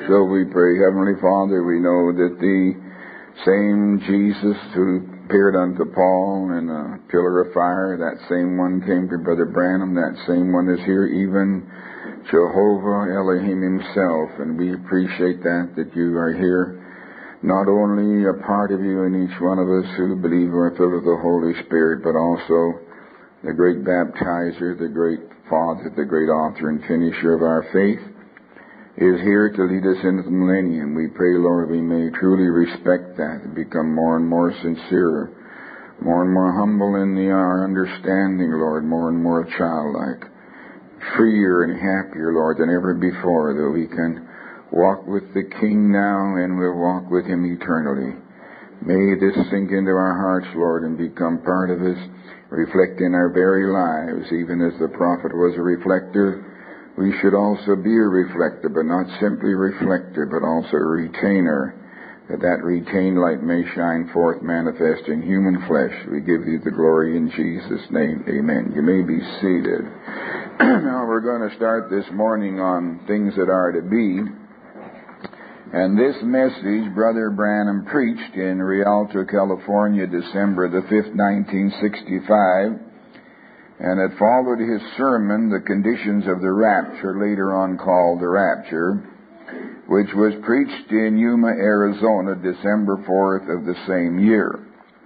So we pray, Heavenly Father, we know that the same Jesus who appeared unto Paul in a pillar of fire, that same one came to Brother Branham, that same one is here, even Jehovah Elohim himself. And we appreciate that you are here. Not only a part of you in each one of us who believe are filled with the Holy Spirit, but also the great baptizer, the great Father, the great author and finisher of our faith, is here to lead us into the millennium. We pray, Lord, we may truly respect that and become more and more sincere, more and more humble in our understanding, Lord, more and more childlike, freer and happier, Lord, than ever before, that we can walk with the King now and we'll walk with Him eternally. May this sink into our hearts, Lord, and become part of us, reflect in our very lives, even as the prophet was a reflector. We should also be a reflector, but not simply reflector, but also a retainer, that retained light may shine forth, manifest in human flesh. We give you the glory in Jesus' name. Amen. You may be seated. Now we're going to start this morning on things that are to be. And this message, Brother Branham preached in Rialto, California, December the 5th, 1965. And it followed his sermon, The Conditions of the Rapture, later on called The Rapture, which was preached in Yuma, Arizona, December 4th of the same year.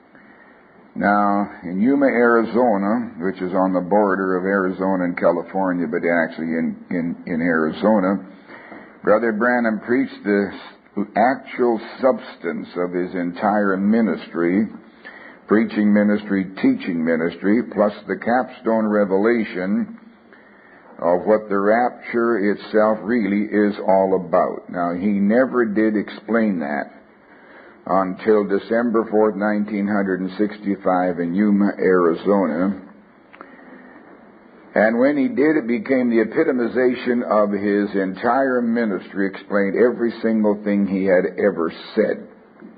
Now, in Yuma, Arizona, which is on the border of Arizona and California, but actually in Arizona, Brother Branham preached the actual substance of his entire ministry, preaching ministry, teaching ministry, plus the capstone revelation of what the rapture itself really is all about. Now, he never did explain that until December 4th, 1965 in Yuma, Arizona. And when he did, it became the epitomization of his entire ministry, explained every single thing he had ever said.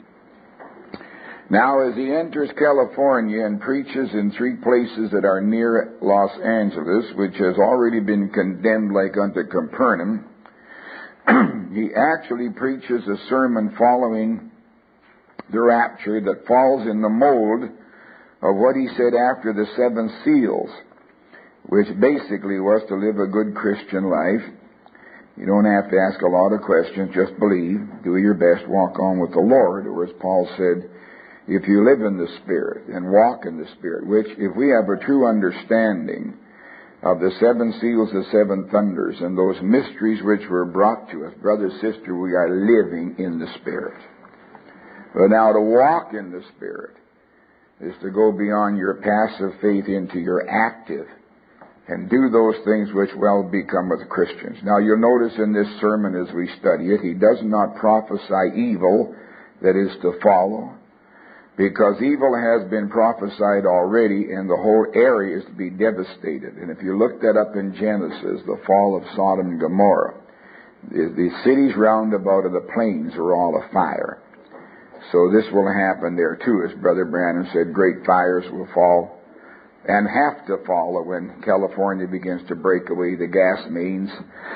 Now, as he enters California and preaches in 3 places that are near Los Angeles, which has already been condemned like unto Capernaum, he actually preaches a sermon following the rapture that falls in the mold of what he said after the 7 seals, which basically was to live a good Christian life. You don't have to ask a lot of questions, just believe, do your best, walk on with the Lord, or as Paul said, if you live in the Spirit and walk in the Spirit, which if we have a true understanding of the 7 seals, the 7 thunders, and those mysteries which were brought to us, brother, sister, we are living in the Spirit. But now to walk in the Spirit is to go beyond your passive faith into your active and do those things which well become with Christians. Now you'll notice in this sermon as we study it, he does not prophesy evil that is to follow, because evil has been prophesied already and the whole area is to be devastated. And if you look that up in Genesis, the fall of Sodom and Gomorrah, the cities round about of the plains are all afire. So this will happen there too, as Brother Branham said, great fires will fall and have to follow when California begins to break away the gas mains,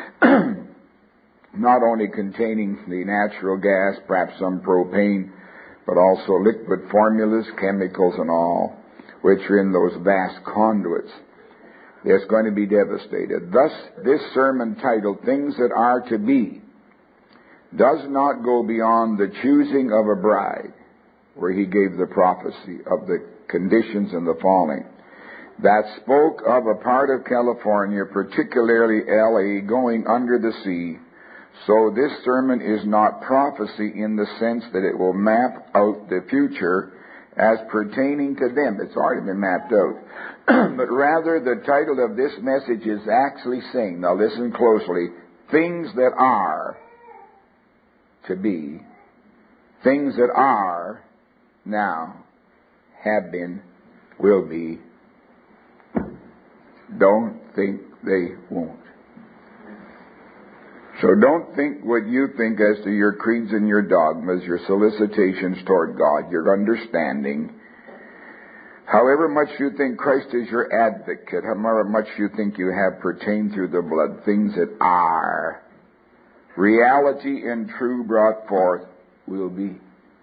not only containing the natural gas, perhaps some propane, but also liquid formulas, chemicals and all, which are in those vast conduits. It's going to be devastated. Thus, this sermon titled, Things That Are to Be, does not go beyond the choosing of a bride, where he gave the prophecy of the conditions and the falling. That spoke of a part of California, particularly L.A., going under the sea. So this sermon is not prophecy in the sense that it will map out the future as pertaining to them. It's already been mapped out. But rather, the title of this message is actually saying, now listen closely, things that are to be, things that are now, have been, will be. Don't think they won't. So don't think what you think as to your creeds and your dogmas, your solicitations toward God, your understanding. However much you think Christ is your advocate, however much you think you have pertained through the blood, things that are reality and true brought forth will be,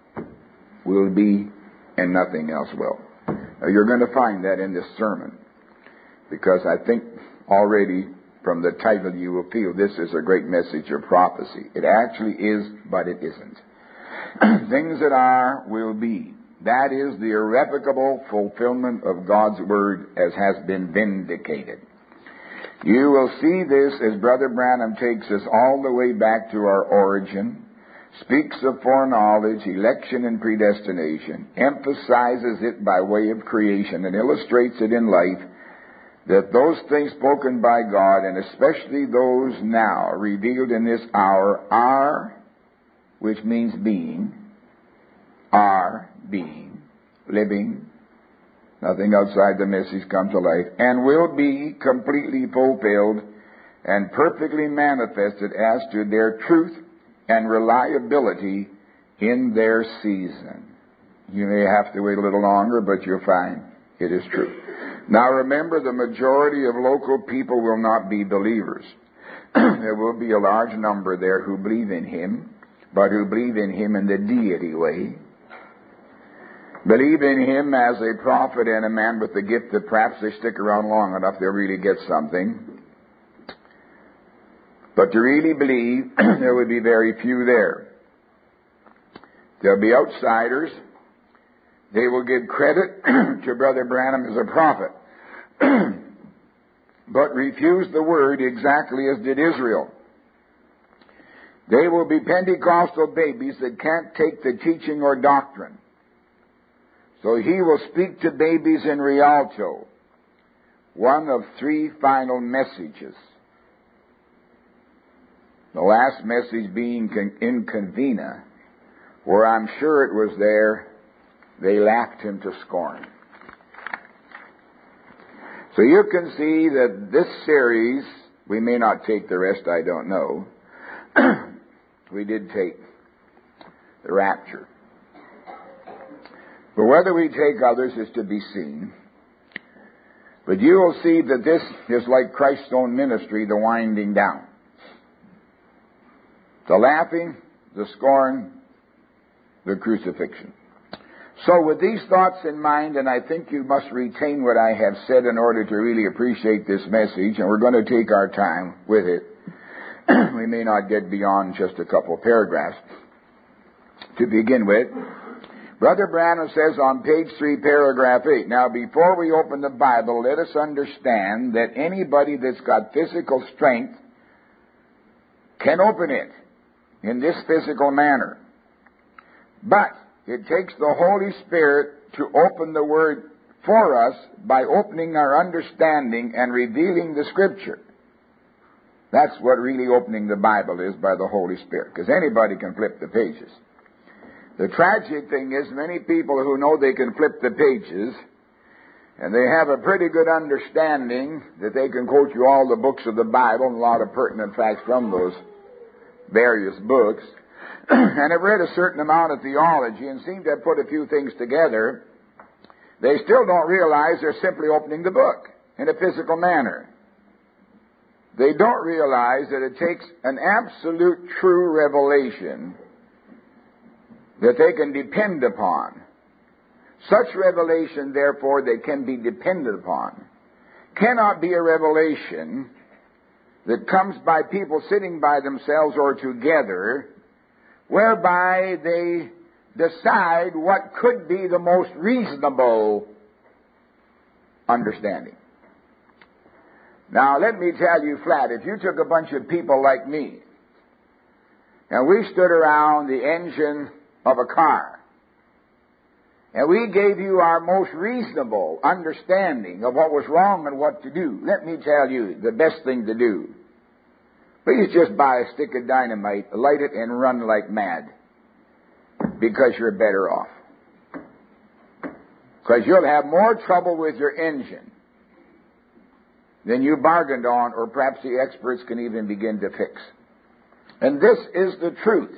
and nothing else will. Now, you're going to find that in this sermon, because I think already from the title you will feel this is a great message of prophecy. It actually is, but it isn't. Things that are will be. That is the irrevocable fulfillment of God's Word as has been vindicated. You will see this as Brother Branham takes us all the way back to our origin, speaks of foreknowledge, election, and predestination, emphasizes it by way of creation, and illustrates it in life, that those things spoken by God, and especially those now revealed in this hour, are, which means being, are being, living, nothing outside the message comes to life, and will be completely fulfilled and perfectly manifested as to their truth and reliability in their season. You may have to wait a little longer, but you'll find it is true. Now remember, the majority of local people will not be believers. There will be a large number there who believe in Him, but who believe in Him in the deity way. Believe in Him as a prophet and a man with the gift that perhaps they stick around long enough, they'll really get something. But to really believe, there would be very few there. There'll be outsiders. They will give credit to Brother Branham as a prophet, but refuse the Word exactly as did Israel. They will be Pentecostal babies that can't take the teaching or doctrine. So he will speak to babies in Rialto, one of three final messages. The last message being in Convena, where I'm sure it was there, they laughed him to scorn. So you can see that this series, we may not take the rest, I don't know. We did take the rapture. But whether we take others is to be seen. But you will see that this is like Christ's own ministry, the winding down. The laughing, the scorn, the crucifixion. So with these thoughts in mind, and I think you must retain what I have said in order to really appreciate this message, and we're going to take our time with it. We may not get beyond just a couple of paragraphs. To begin with, Brother Branham says on page 3, paragraph 8, now before we open the Bible, let us understand that anybody that's got physical strength can open it in this physical manner. But it takes the Holy Spirit to open the Word for us by opening our understanding and revealing the Scripture. That's what really opening the Bible is, by the Holy Spirit, because anybody can flip the pages. The tragic thing is many people who know they can flip the pages, and they have a pretty good understanding that they can quote you all the books of the Bible and a lot of pertinent facts from those various books, and have read a certain amount of theology and seem to have put a few things together. They still don't realize they're simply opening the book in a physical manner. They don't realize that it takes an absolute true revelation that they can depend upon. Such revelation, therefore, that can be depended upon, cannot be a revelation that comes by people sitting by themselves or together, whereby they decide what could be the most reasonable understanding. Now, let me tell you flat, if you took a bunch of people like me, and we stood around the engine of a car, and we gave you our most reasonable understanding of what was wrong and what to do, let me tell you the best thing to do. Please just buy a stick of dynamite, light it, and run like mad, because you're better off. Because you'll have more trouble with your engine than you bargained on, or perhaps the experts can even begin to fix. And this is the truth.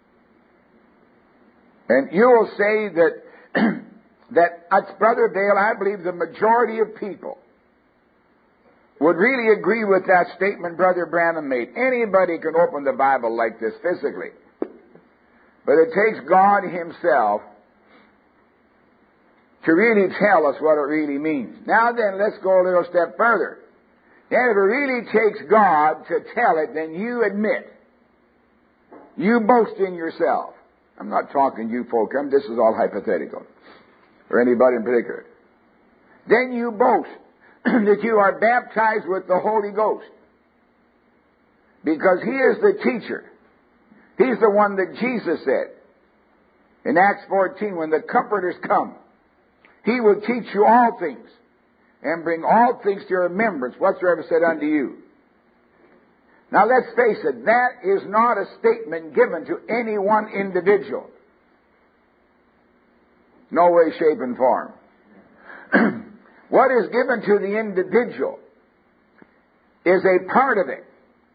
And you will say that, Brother Dale, I believe the majority of people would really agree with that statement Brother Branham made. Anybody can open the Bible like this physically. But it takes God Himself to really tell us what it really means. Now then, let's go a little step further. And if it really takes God to tell it, then you admit. You boast in yourself. I'm not talking to you folk. This is all hypothetical. Or anybody in particular. Then you boast that you are baptized with the Holy Ghost. Because He is the teacher. He's the one that Jesus said in Acts 14, when the Comforters come, He will teach you all things and bring all things to your remembrance, whatsoever said unto you. Now let's face it, that is not a statement given to any one individual. No way, shape, and form. What is given to the individual is a part of it,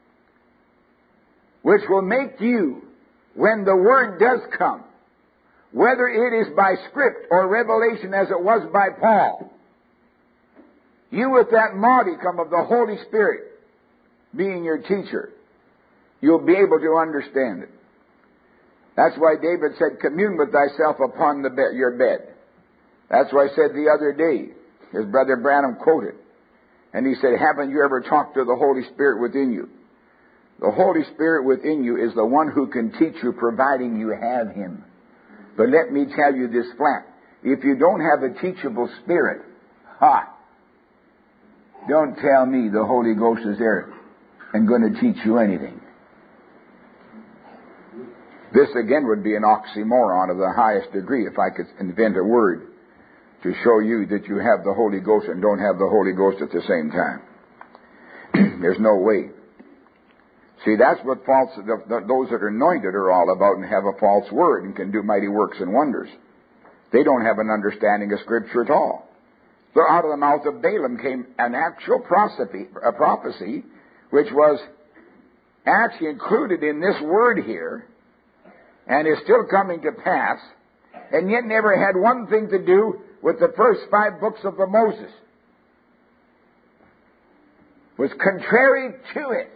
which will make you, when the Word does come, whether it is by script or revelation as it was by Paul, you with that modicum of the Holy Spirit being your teacher, you'll be able to understand it. That's why David said, commune with thyself upon your bed. That's why I said the other day, as Brother Branham quoted, and he said, haven't you ever talked to the Holy Spirit within you? The Holy Spirit within you is the one who can teach you, providing you have Him. But let me tell you this flat. If you don't have a teachable spirit, don't tell me the Holy Ghost is there and going to teach you anything. This again would be an oxymoron of the highest degree if I could invent a word to show you that you have the Holy Ghost and don't have the Holy Ghost at the same time. There's no way. See, that's what those that are anointed are all about and have a false word and can do mighty works and wonders. They don't have an understanding of Scripture at all. So out of the mouth of Balaam came an actual prophecy which was actually included in this word here and is still coming to pass, and yet never had one thing to do with the first 5 books of the Moses. Was contrary to it.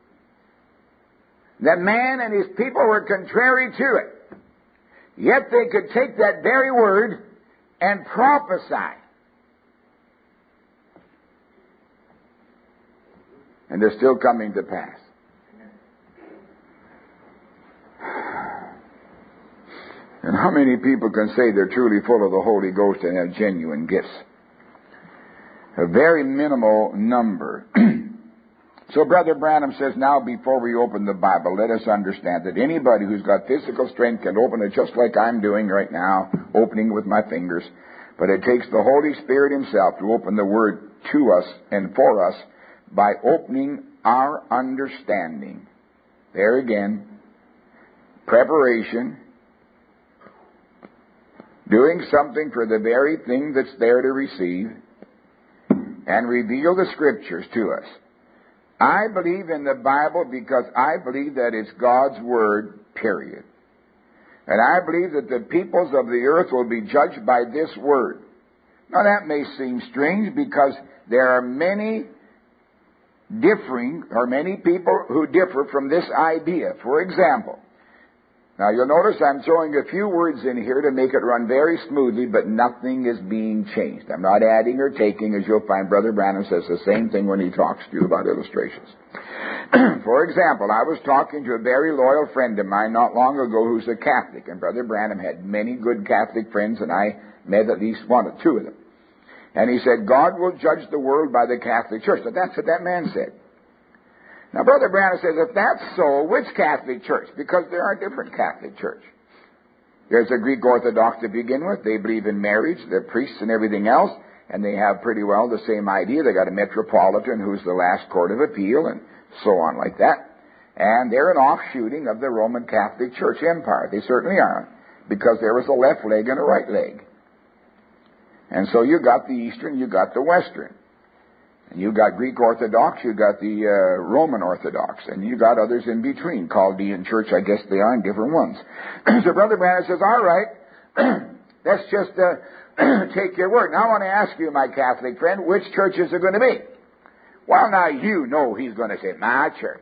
The man and his people were contrary to it. Yet they could take that very word and prophesy. And they're still coming to pass. And how many people can say they're truly full of the Holy Ghost and have genuine gifts? A very minimal number. So Brother Branham says, now before we open the Bible, let us understand that anybody who's got physical strength can open it just like I'm doing right now, opening with my fingers. But it takes the Holy Spirit Himself to open the Word to us and for us by opening our understanding. There again, preparation, doing something for the very thing that's there to receive, and reveal the Scriptures to us. I believe in the Bible because I believe that it's God's Word, period. And I believe that the peoples of the earth will be judged by this Word. Now that may seem strange because there are many people who differ from this idea. For example, now you'll notice I'm throwing a few words in here to make it run very smoothly, but nothing is being changed. I'm not adding or taking, as you'll find Brother Branham says the same thing when he talks to you about illustrations. For example, I was talking to a very loyal friend of mine not long ago who's a Catholic, and Brother Branham had many good Catholic friends, and I met at least 1 or 2 of them. And he said, God will judge the world by the Catholic Church. But that's what that man said. Now, Brother Branham says, if that's so, which Catholic Church? Because there are different Catholic Church. There's a Greek Orthodox to begin with. They believe in marriage, they're priests and everything else, and they have pretty well the same idea. They got a metropolitan who's the last court of appeal, and so on like that. And they're an offshooting of the Roman Catholic Church empire. They certainly are, because there was a left leg and a right leg. And so you got the Eastern, you got the Western. And you got Greek Orthodox, you got the Roman Orthodox, and you got others in between. Chaldean Church, I guess they are, and different ones. So Brother Branham says, all right, let's just take your word. Now I want to ask you, my Catholic friend, which church is it going to be? Well, now you know he's going to say, my church.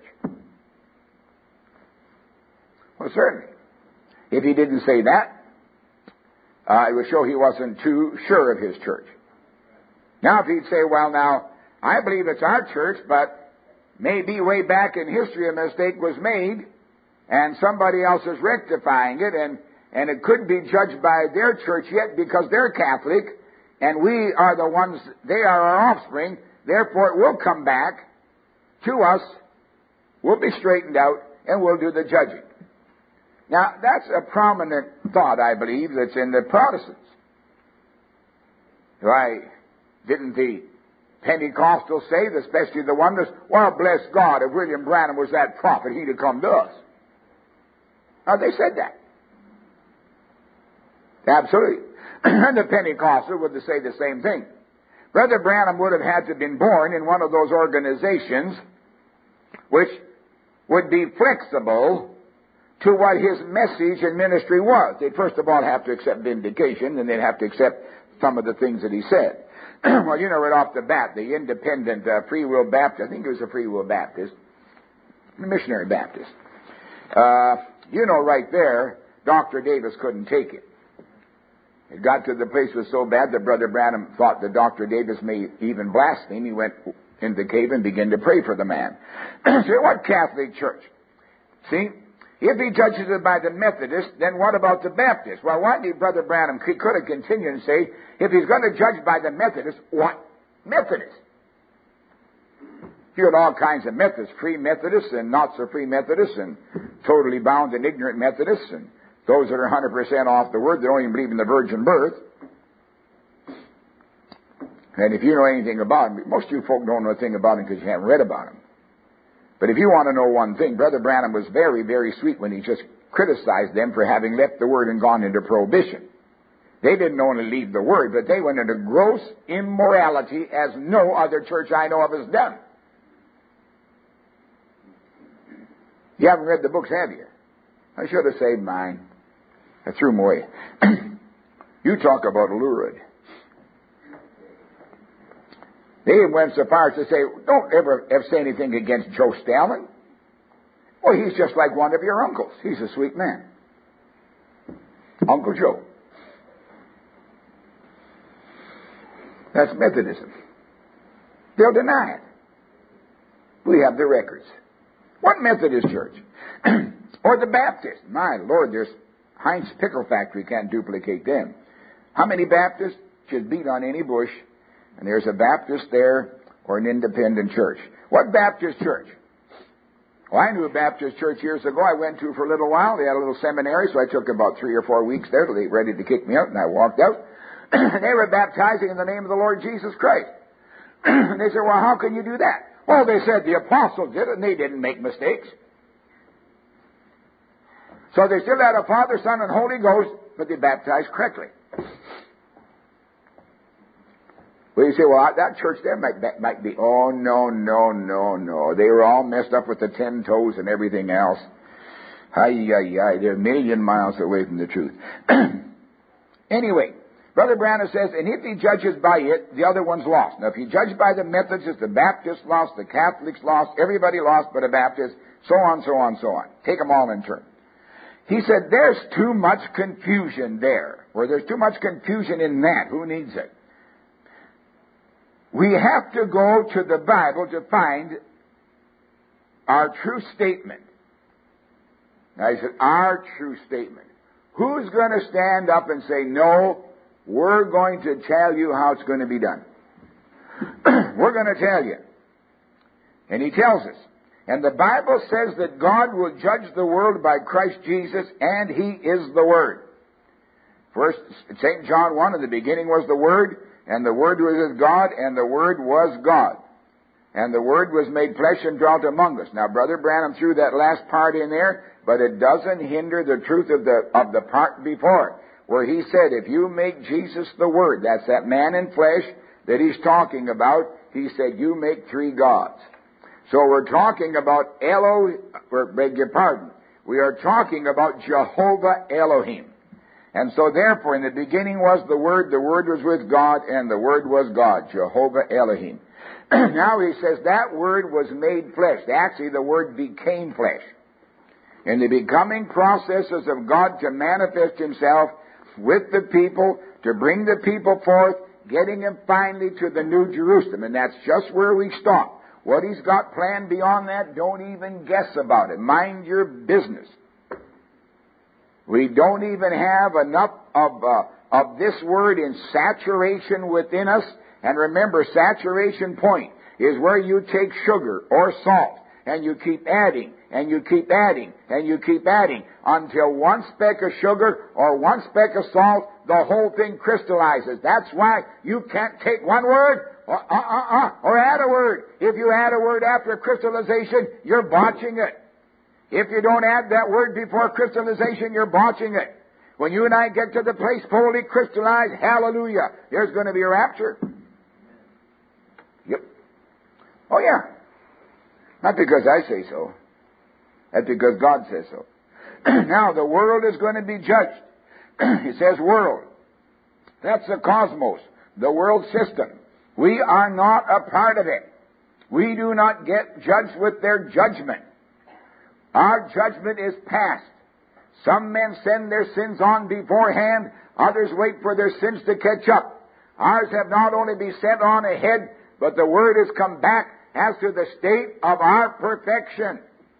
Well, certainly. If he didn't say that, it would show he wasn't too sure of his church. Now, if he'd say, well, now, I believe it's our church, but maybe way back in history a mistake was made, and somebody else is rectifying it, and it couldn't be judged by their church yet because they're Catholic, and we are the ones, they are our offspring, therefore it will come back to us, we'll be straightened out, and we'll do the judging. Now, that's a prominent thought, I believe, that's in the Protestants. Why, didn't the Pentecostals say, especially the oneness, well, bless God, if William Branham was that prophet, he'd have come to us. Now, they said that. Absolutely. And the Pentecostals would say the same thing. Brother Branham would have had to have been born in one of those organizations which would be flexible to what his message and ministry was. They'd first of all have to accept vindication, and they'd have to accept some of the things that he said. Well, you know right off the bat, the independent Free Will Baptist, I think it was a Free Will Baptist, a missionary Baptist. You know right there, Dr. Davis couldn't take it. It got to the place was so bad that Brother Branham thought that Dr. Davis may even blaspheme. He went in the cave and began to pray for the man. So what Catholic church? See, if he judges it by the Methodist, then what about the Baptist? Well, why did Brother Branham could have continued and say, if he's going to judge by the Methodist, what Methodist? You had all kinds of Methodists, free Methodists and not so free Methodists, and totally bound and ignorant Methodists, and those that are 100% off the word, they don't even believe in the virgin birth. And if you know anything about them, most of you folk don't know a thing about them because you haven't read about them. But if you want to know one thing, Brother Branham was very, very sweet when he just criticized them for having left the word and gone into prohibition. They didn't only leave the word, but they went into gross immorality as no other church I know of has done. You haven't read the books, have you? I should have saved mine. I threw them away. You talk about lurid. They went so far as to say, don't ever say anything against Joe Stalin. Well, he's just like one of your uncles. He's a sweet man. Uncle Joe. That's Methodism. They'll deny it. We have the records. What Methodist church? Or the Baptist? My Lord, there's Heinz Pickle Factory, can't duplicate them. How many Baptists should beat on any bush, and there's a Baptist there or an independent church? What Baptist church? Well, I knew a Baptist church years ago I went to for a little while. They had a little seminary, so I took about 3 or 4 weeks there till they were ready to kick me out, and I walked out. And they were baptizing in the name of the Lord Jesus Christ. And they said, well, how can you do that? Well, they said the apostles did it, and they didn't make mistakes. So they still had a Father, Son, and Holy Ghost, but they baptized correctly. Well, you say, well, that church there might be, oh, no. They were all messed up with the 10 toes and everything else. They're a million miles away from the truth. Anyway, Brother Branham says, and if he judges by it, the other one's lost. Now, if he judges by the Methodists, the Baptists lost, the Catholics lost, everybody lost but a Baptist, so on. Take them all in turn. He said, there's too much confusion there. Or there's too much confusion in that. Who needs it? We have to go to the Bible to find our true statement. Now, he said, our true statement. Who's going to stand up and say, no, we're going to tell you how it's going to be done. We're going to tell you. And he tells us. And the Bible says that God will judge the world by Christ Jesus, and He is the Word. First, St. John 1, in the beginning was the Word, and the Word was with God, and the Word was God. And the Word was made flesh and dwelt among us. Now, Brother Branham threw that last part in there, but it doesn't hinder the truth of the part before, where he said, if you make Jesus the Word, that's that man in flesh that he's talking about, he said, you make 3 gods. So we're talking about beg your pardon, we are talking about Jehovah Elohim. And so therefore, in the beginning was the Word was with God, and the Word was God, Jehovah Elohim. Now he says that word was made flesh. Actually, the word became flesh. In the becoming processes of God to manifest himself with the people, to bring the people forth, getting them finally to the New Jerusalem. And that's just where we stop. What he's got planned beyond that, don't even guess about it. Mind your business. We don't even have enough of this word in saturation within us. And remember, saturation point is where you take sugar or salt and you keep adding, and you keep adding, and you keep adding, until one speck of sugar or one speck of salt, the whole thing crystallizes. That's why you can't take one word or add a word. If you add a word after crystallization, you're botching it. If you don't add that word before crystallization, you're botching it. When you and I get to the place fully crystallized, hallelujah, there's going to be a rapture. Yep. Oh, yeah. Not because I say so. That's because God says so. Now, the world is going to be judged. It says world. That's the cosmos, the world system. We are not a part of it. We do not get judged with their judgment. Our judgment is past. Some men send their sins on beforehand. Others wait for their sins to catch up. Ours have not only been sent on ahead, but the word has come back as to the state of our perfection.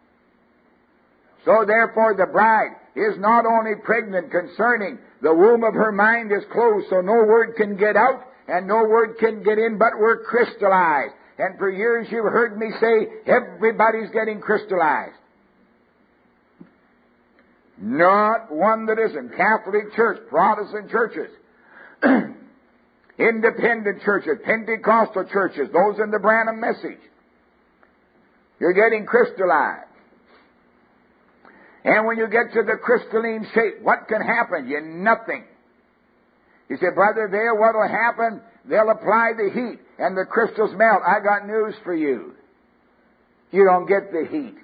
So therefore the bride is not only pregnant concerning the womb of her mind is closed, so no word can get out and no word can get in, but we're crystallized. And for years you've heard me say, everybody's getting crystallized. Not one that isn't. Catholic Church, Protestant churches, independent churches, Pentecostal churches, those in the Branham message. You're getting crystallized. And when you get to the crystalline shape, what can happen? Nothing. You say, Brother Vail, what will happen? They'll apply the heat and the crystals melt. I got news for you. You don't get the heat.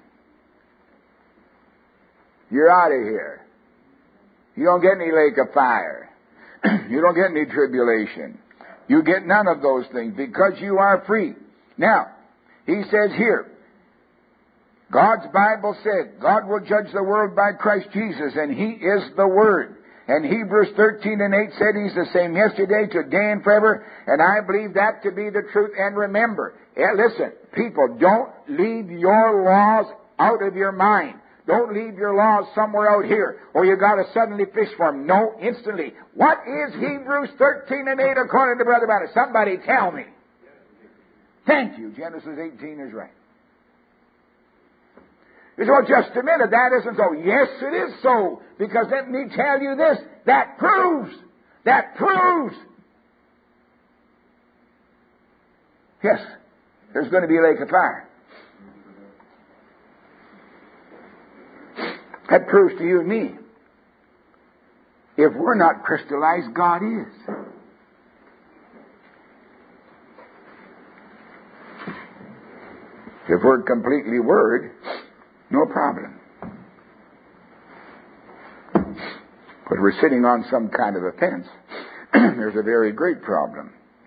You're out of here. You don't get any lake of fire. You don't get any tribulation. You get none of those things because you are free. Now, he says here, God's Bible said, God will judge the world by Christ Jesus, and He is the Word. And Hebrews 13:8 said He's the same yesterday, today, and forever. And I believe that to be the truth. And remember, listen, people, don't leave your laws out of your mind. Don't leave your laws somewhere out here, or you got to suddenly fish for them. No, instantly. What is Hebrews 13:8 according to Brother Banner? Somebody tell me. Thank you. Genesis 18 is right. You say, well, just a minute, that isn't so. Yes, it is so. Because let me tell you this, that proves. Yes, there's going to be a lake of fire. That proves to you and me, if we're not crystallized, God is. If we're completely Word, no problem. But we're sitting on some kind of a fence. There's a very great problem.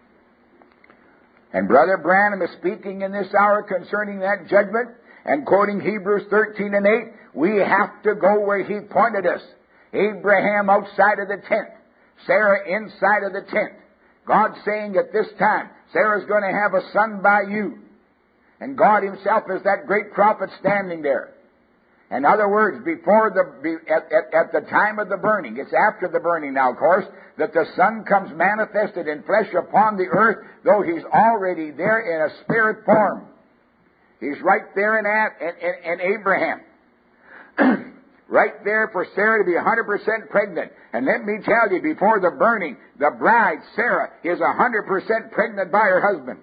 And Brother Branham is speaking in this hour concerning that judgment and quoting Hebrews 13:8. We have to go where He pointed us. Abraham outside of the tent. Sarah inside of the tent. God saying at this time, Sarah's going to have a son by you. And God Himself is that great prophet standing there. In other words, at the time of the burning, it's after the burning now, of course, that the Son comes manifested in flesh upon the earth, though He's already there in a spirit form. He's right there in Abraham. Right there for Sarah to be 100% pregnant. And let me tell you, before the burning, the bride, Sarah, is 100% pregnant by her husband.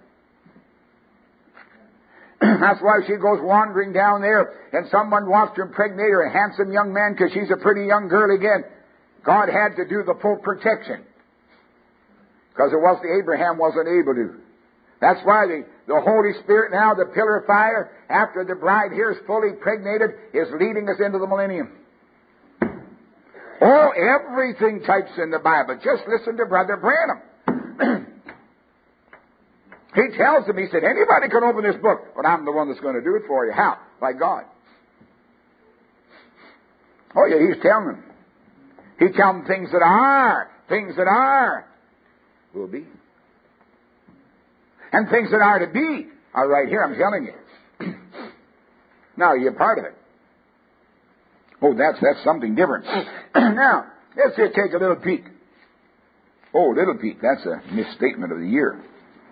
That's why she goes wandering down there and someone wants to impregnate her, a handsome young man, because she's a pretty young girl again. God had to do the full protection. Because Abraham wasn't able to. That's why the Holy Spirit now, the pillar of fire, after the bride here is fully impregnated, is leading us into the millennium. Oh, everything types in the Bible. Just listen to Brother Branham. He tells them, he said, anybody can open this book, but I'm the one that's going to do it for you. How? By God. Oh yeah, he's telling them. He's telling them things that are, will be. And things that are to be are right here, I'm telling you. Now, you're part of it. Oh, that's something different. Now, let's just take a little peek. Oh, little peek, that's a misstatement of the year.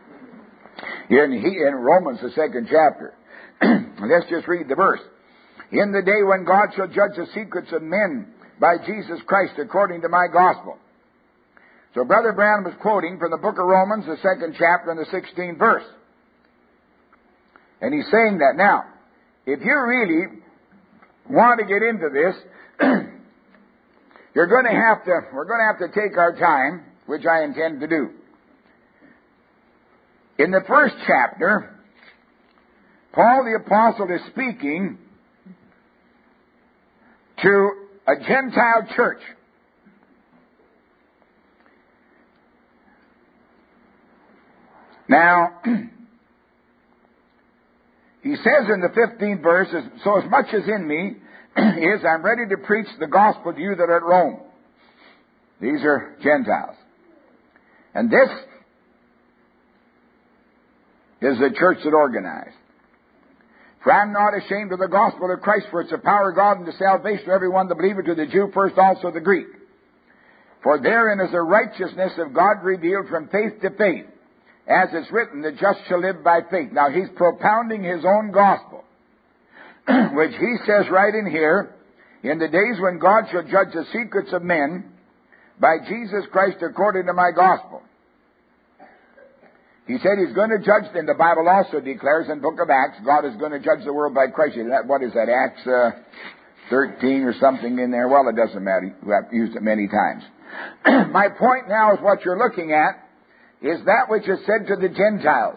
In Romans, the 2nd chapter. Let's just read the verse. In the day when God shall judge the secrets of men by Jesus Christ according to my gospel. So Brother Branham was quoting from the book of Romans, the 2nd chapter and the 16th verse. And he's saying that. Now, if you really want to get into this, we're going to have to take our time, which I intend to do. In the 1st chapter, Paul the Apostle is speaking to a Gentile church. Now, he says in the 15th verse, so as much as in me is, I'm ready to preach the gospel to you that are at Rome. These are Gentiles. And this is the church that organized. For I am not ashamed of the gospel of Christ, for it's the power of God unto salvation to everyone that believeth, to the Jew first, also the Greek. For therein is the righteousness of God revealed from faith to faith. As it's written, the just shall live by faith. Now he's propounding his own gospel, which he says right in here, in the days when God shall judge the secrets of men by Jesus Christ according to my gospel. He said he's going to judge, and the Bible also declares in the book of Acts, God is going to judge the world by Christ. What is that, Acts 13 or something in there? Well, it doesn't matter. I've used it many times. My point now is what you're looking at is that which is said to the Gentiles.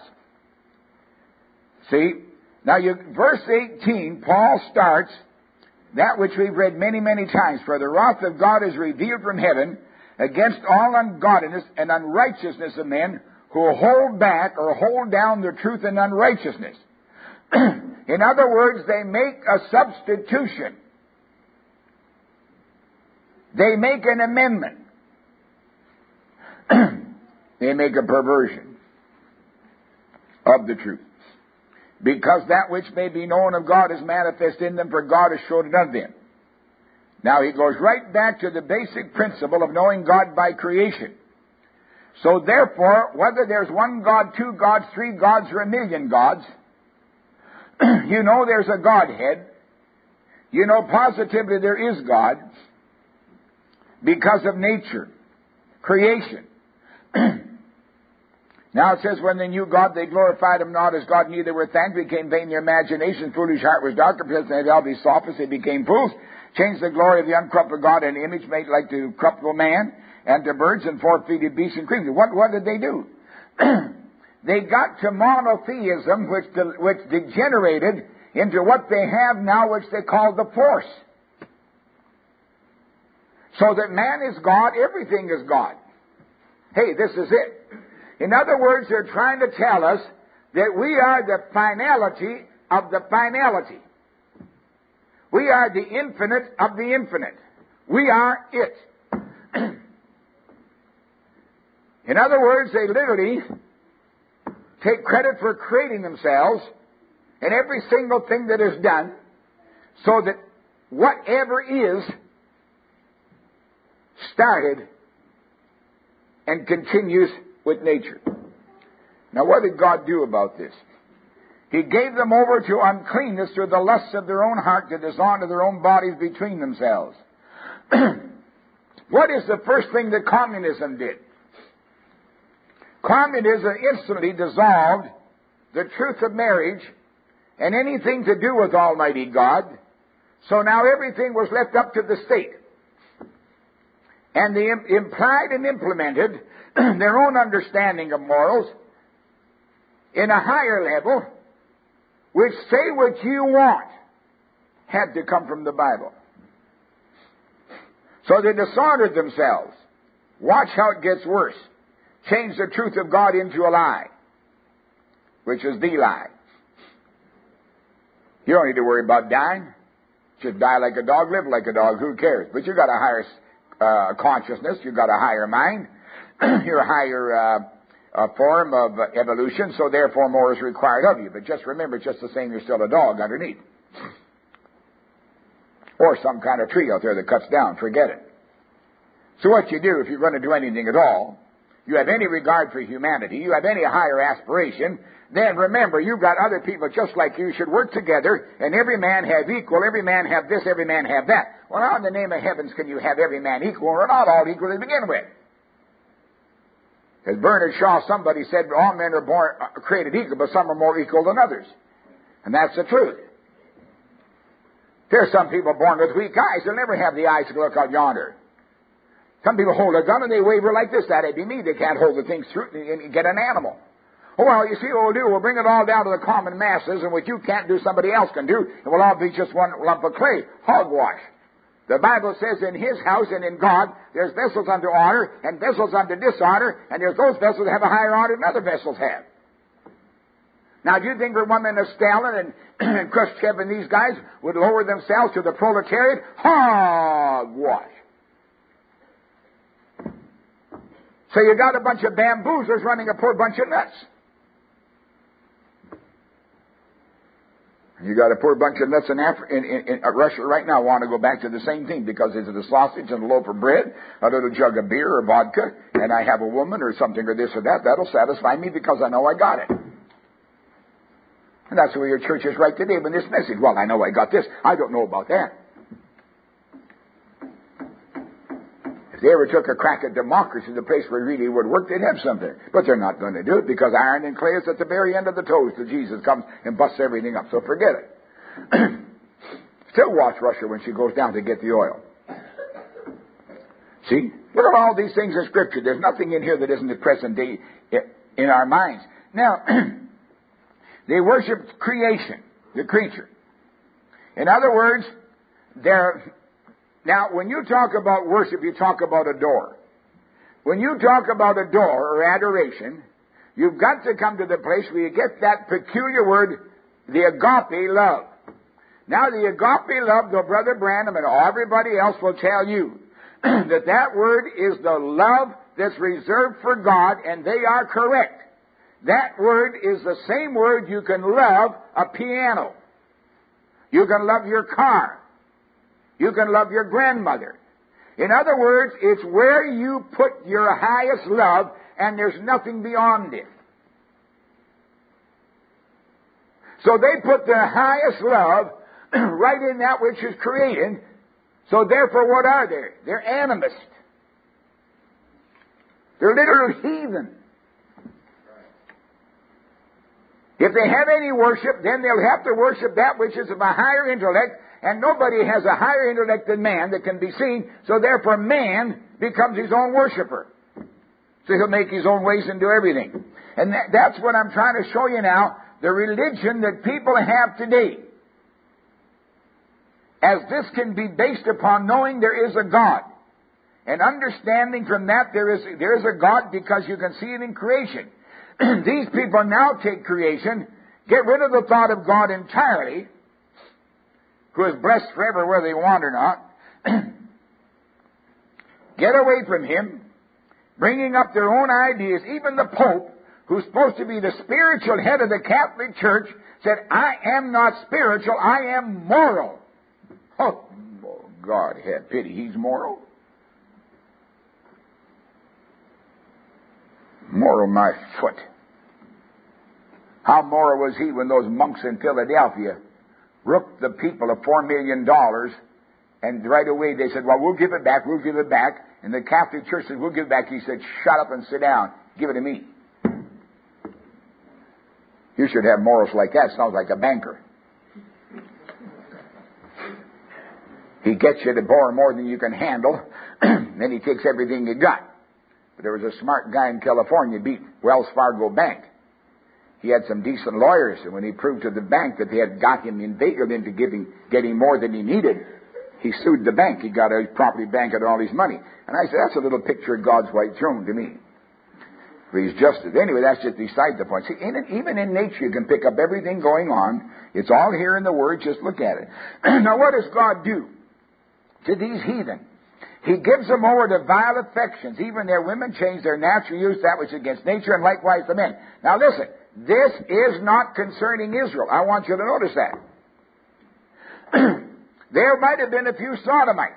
See? Now, verse 18, Paul starts that which we've read many, many times. For the wrath of God is revealed from heaven against all ungodliness and unrighteousness of men who hold back or hold down the truth in unrighteousness. In other words, they make a substitution. They make an amendment. They make a perversion of the truth. Because that which may be known of God is manifest in them, for God has showed it unto them. Now he goes right back to the basic principle of knowing God by creation. So therefore, whether there's one God, two gods, three gods, or a million gods, you know there's a Godhead. You know positively there is God because of nature, creation. Now it says, when they knew God, they glorified Him not as God, neither were thanked, became vain their imagination, foolish heart was darkened, because they had all these sophists, they became fools, changed the glory of the uncorruptible God and image made like to corruptible man, and to birds and four-footed beasts and creatures. What did they do? They got to monotheism, which degenerated into what they have now, which they call the force. So that man is God, everything is God. Hey, this is it. In other words, they're trying to tell us that we are the finality of the finality. We are the infinite of the infinite. We are it. In other words, they literally take credit for creating themselves and every single thing that is done, so that whatever is started and continues with nature. Now, what did God do about this? He gave them over to uncleanness through the lusts of their own heart, to dishonor their own bodies between themselves. What is the first thing that communism did? Communism instantly dissolved the truth of marriage and anything to do with Almighty God. So now everything was left up to the state. And they implied and implemented their own understanding of morals in a higher level, which say what you want had to come from the Bible. So they dishonored themselves. Watch how it gets worse. Change the truth of God into a lie. which is the lie. You don't need to worry about dying. Just die like a dog, live like a dog. Who cares? But you got a higher consciousness. You got a higher mind. You're a higher form of evolution, so therefore more is required of you. But just remember, just the same, you're still a dog underneath. Or some kind of tree out there that cuts down. Forget it. So what you do, if you're going to do anything at all, you have any regard for humanity, you have any higher aspiration, then remember, you've got other people just like you should work together, and every man have equal, every man have this, every man have that. Well, how in the name of heavens can you have every man equal? We're not all equal to begin with. As Bernard Shaw, somebody said, all men are created equal, but some are more equal than others. And that's the truth. There's some people born with weak eyes. They'll never have the eyes to look out yonder. Some people hold a gun and they waver like this. That'd be me. They can't hold the thing through and get an animal. Oh, well, you see what we'll do? We'll bring it all down to the common masses, and what you can't do, somebody else can do, and we'll all be just one lump of clay. Hogwash. The Bible says in His house and in God, there's vessels unto honor and vessels unto dishonor, and there's those vessels that have a higher honor than other vessels have. Now, do you think the women of Stalin and Khrushchev and these guys would lower themselves to the proletariat? Hogwash. So you got a bunch of bamboozlers running a poor bunch of nuts. You got a poor bunch of nuts in Russia right now want to go back to the same thing because it's a sausage and a loaf of bread, a little jug of beer or vodka, and I have a woman or something or this or that. That'll satisfy me because I know I got it. And that's the way your church is right today with this message. Well, I know I got this. I don't know about that. If they ever took a crack at democracy, the place where it really would work, they'd have something. But they're not going to do it because iron and clay is at the very end of the toes till Jesus comes and busts everything up. So forget it. Still watch Russia when she goes down to get the oil. See? Look at all these things in Scripture. There's nothing in here that isn't the present day in our minds. Now, they worship creation, the creature. In other words, now, when you talk about worship, you talk about adore. When you talk about adore or adoration, you've got to come to the place where you get that peculiar word, the agape love. Now, the agape love, though Brother Branham and everybody else will tell you that word is the love that's reserved for God, and they are correct. That word is the same word you can love a piano. You can love your car. You can love your grandmother. In other words, it's where you put your highest love, and there's nothing beyond it. So they put their highest love right in that which is created. So therefore, what are they? They're animists. They're literal heathen. If they have any worship, then they'll have to worship that which is of a higher intellect, and nobody has a higher intellect than man that can be seen, so therefore man becomes his own worshiper. So he'll make his own ways and do everything. And that's what I'm trying to show you now, the religion that people have today. As this can be based upon knowing there is a God, and understanding from that there is a God because you can see it in creation. These people now take creation, get rid of the thought of God entirely, who is blessed forever whether they want or not, get away from Him, bringing up their own ideas. Even the Pope, who's supposed to be the spiritual head of the Catholic Church, said, I am not spiritual, I am moral. Oh, God have pity, he's moral? Moral my foot. How moral was he when those monks in Philadelphia rooked the people of $4 million, and right away they said, well, we'll give it back, and the Catholic Church said, we'll give it back. He said, shut up and sit down, give it to me. You should have morals like that. Sounds like a banker. He gets you to borrow more than you can handle, then he takes everything you got. But there was a smart guy in California beat Wells Fargo Bank. He had some decent lawyers, and when he proved to the bank that they had got him inveigled into getting more than he needed, he sued the bank. He got a property bank and all his money. And I said, that's a little picture of God's white throne to me. For he's justice. Anyway, that's just beside the point. See, even in nature you can pick up everything going on. It's all here in the Word. Just look at it. Now what does God do to these heathen? He gives them over to vile affections. Even their women change their natural use, that which is against nature, and likewise the men. Now listen, this is not concerning Israel. I want you to notice that. There might have been a few sodomites.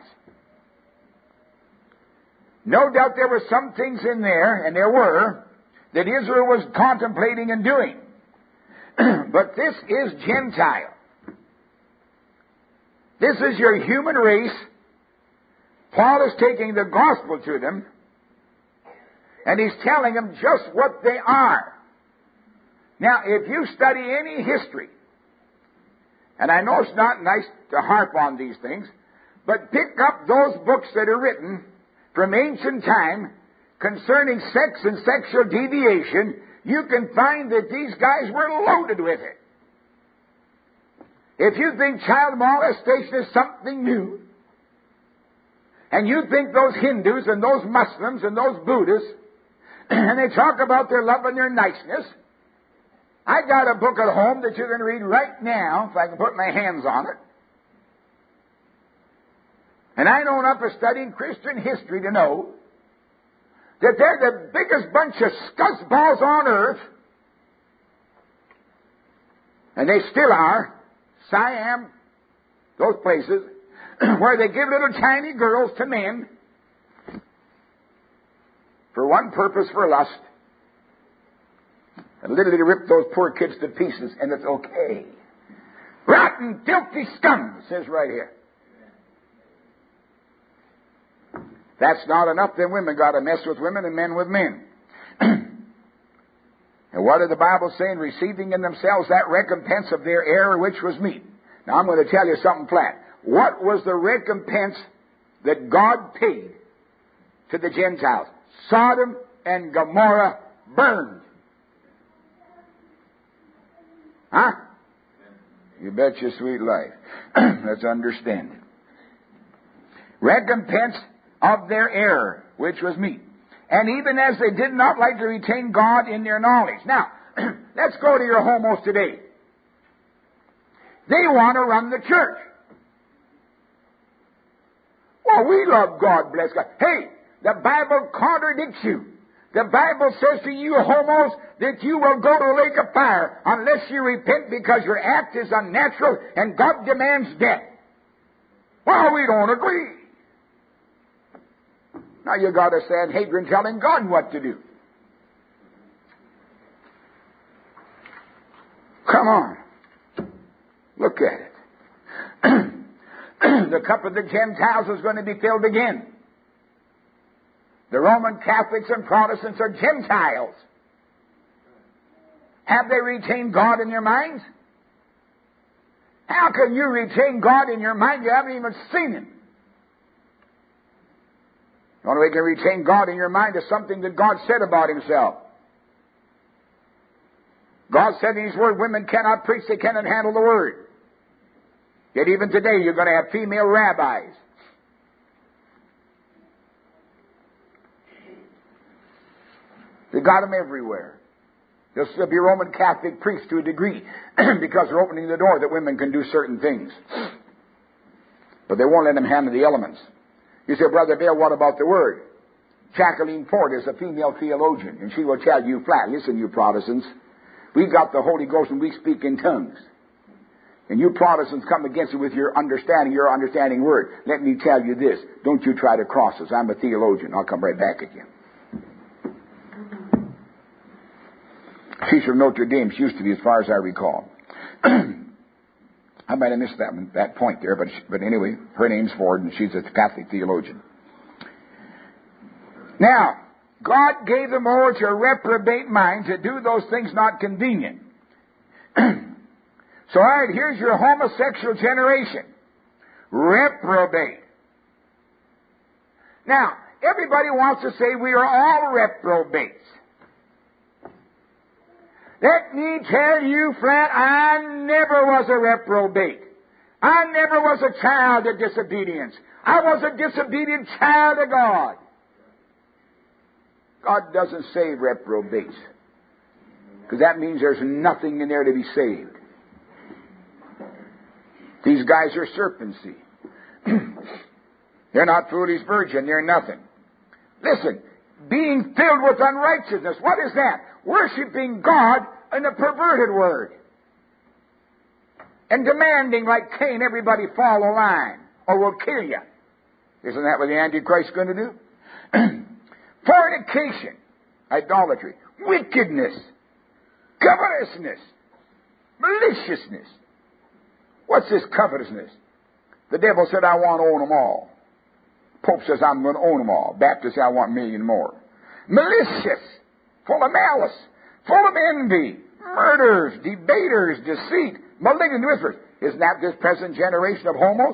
No doubt there were some things in there, and there were, that Israel was contemplating and doing. But this is Gentile. This is your human race. Paul is taking the gospel to them, and he's telling them just what they are. Now, if you study any history, and I know it's not nice to harp on these things, but pick up those books that are written from ancient time concerning sex and sexual deviation, you can find that these guys were loaded with it. If you think child molestation is something new, and you think those Hindus and those Muslims and those Buddhists, and they talk about their love and their niceness, I got a book at home that you can read right now, if I can put my hands on it. And I know enough of studying Christian history to know that they're the biggest bunch of scuzzballs on earth, and they still are. Siam, those places, where they give little tiny girls to men for one purpose, for lust, and literally rip those poor kids to pieces, and it's okay. Rotten, filthy scum, it says right here. That's not enough. Then women got to mess with women and men with men. And what did the Bible say? In receiving in themselves that recompense of their error which was meet. Now I'm going to tell you something flat. What was the recompense that God paid to the Gentiles? Sodom and Gomorrah burned. Huh? You bet your sweet life. Let's understand it. Recompense of their error, which was meet. And even as they did not like to retain God in their knowledge. Now, let's go to your homos today. They want to run the church. Well, we love God, bless God. Hey, the Bible contradicts you. The Bible says to you homos that you will go to a lake of fire unless you repent because your act is unnatural and God demands death. Well, we don't agree. Now you got a Sanhedrin telling God what to do. Come on. Look at it. The cup of the Gentiles is going to be filled again. The Roman Catholics and Protestants are Gentiles. Have they retained God in their minds? How can you retain God in your mind? You haven't even seen Him. The only way you can retain God in your mind is something that God said about Himself. God said in His Word, women cannot preach, they cannot handle the Word. Yet even today you're going to have female rabbis. They got them everywhere. There'll still be Roman Catholic priests to a degree because they're opening the door that women can do certain things. But they won't let them handle the elements. You say, Brother Bill, what about the Word? Jacqueline Ford is a female theologian, and she will tell you flat, listen, you Protestants, we got the Holy Ghost and we speak in tongues. And you Protestants come against it with your understanding Word. Let me tell you this, don't you try to cross us. I'm a theologian. I'll come right back at you. She's from Notre Dame. She used to be, as far as I recall. I might have missed that point there, but anyway, her name's Ford, and she's a Catholic theologian. Now, God gave them over to a reprobate mind to do those things not convenient. So, all right, here's your homosexual generation. Reprobate. Now, everybody wants to say we are all reprobates. Let me tell you flat, I never was a reprobate. I never was a child of disobedience. I was a disobedient child of God. God doesn't save reprobates, because that means there's nothing in there to be saved. These guys are serpents, see. They're not foolish virgin. They're nothing. Listen, being filled with unrighteousness. What is that? Worshipping God in a perverted word. And demanding, like Cain, everybody fall a line, or we'll kill you. Isn't that what the Antichrist is going to do? Fornication, idolatry, wickedness, covetousness, maliciousness. What's this covetousness? The devil said, I want to own them all. Pope says, I'm going to own them all. Baptist says, I want a million more. Malicious, full of malice, full of envy, murderers, debaters, deceit, malignant whisperers. Isn't that this present generation of homos?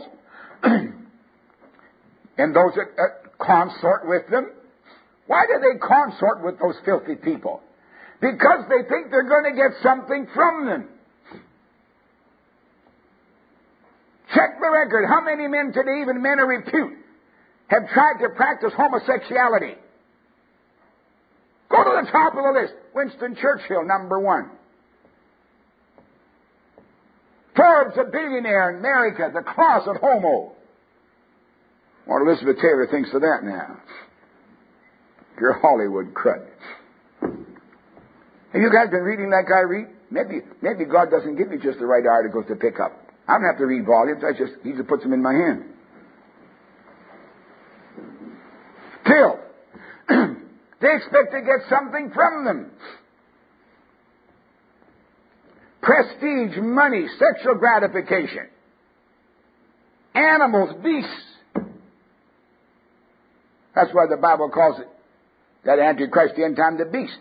And those that consort with them? Why do they consort with those filthy people? Because they think they're going to get something from them. Check the record. How many men today, even men of repute, have tried to practice homosexuality? Go to the top of the list. Winston Churchill, number 1. Forbes, a billionaire in America, the closet homo. What Elizabeth Taylor thinks of that now. You're Hollywood crud. Have you guys been reading like I read? Maybe God doesn't give me just the right articles to pick up. I don't have to read volumes. He just puts them in my hand. Filth. They expect to get something from them. Prestige, money, sexual gratification. Animals, beasts. That's why the Bible calls it, that Antichrist, the end time, the beast.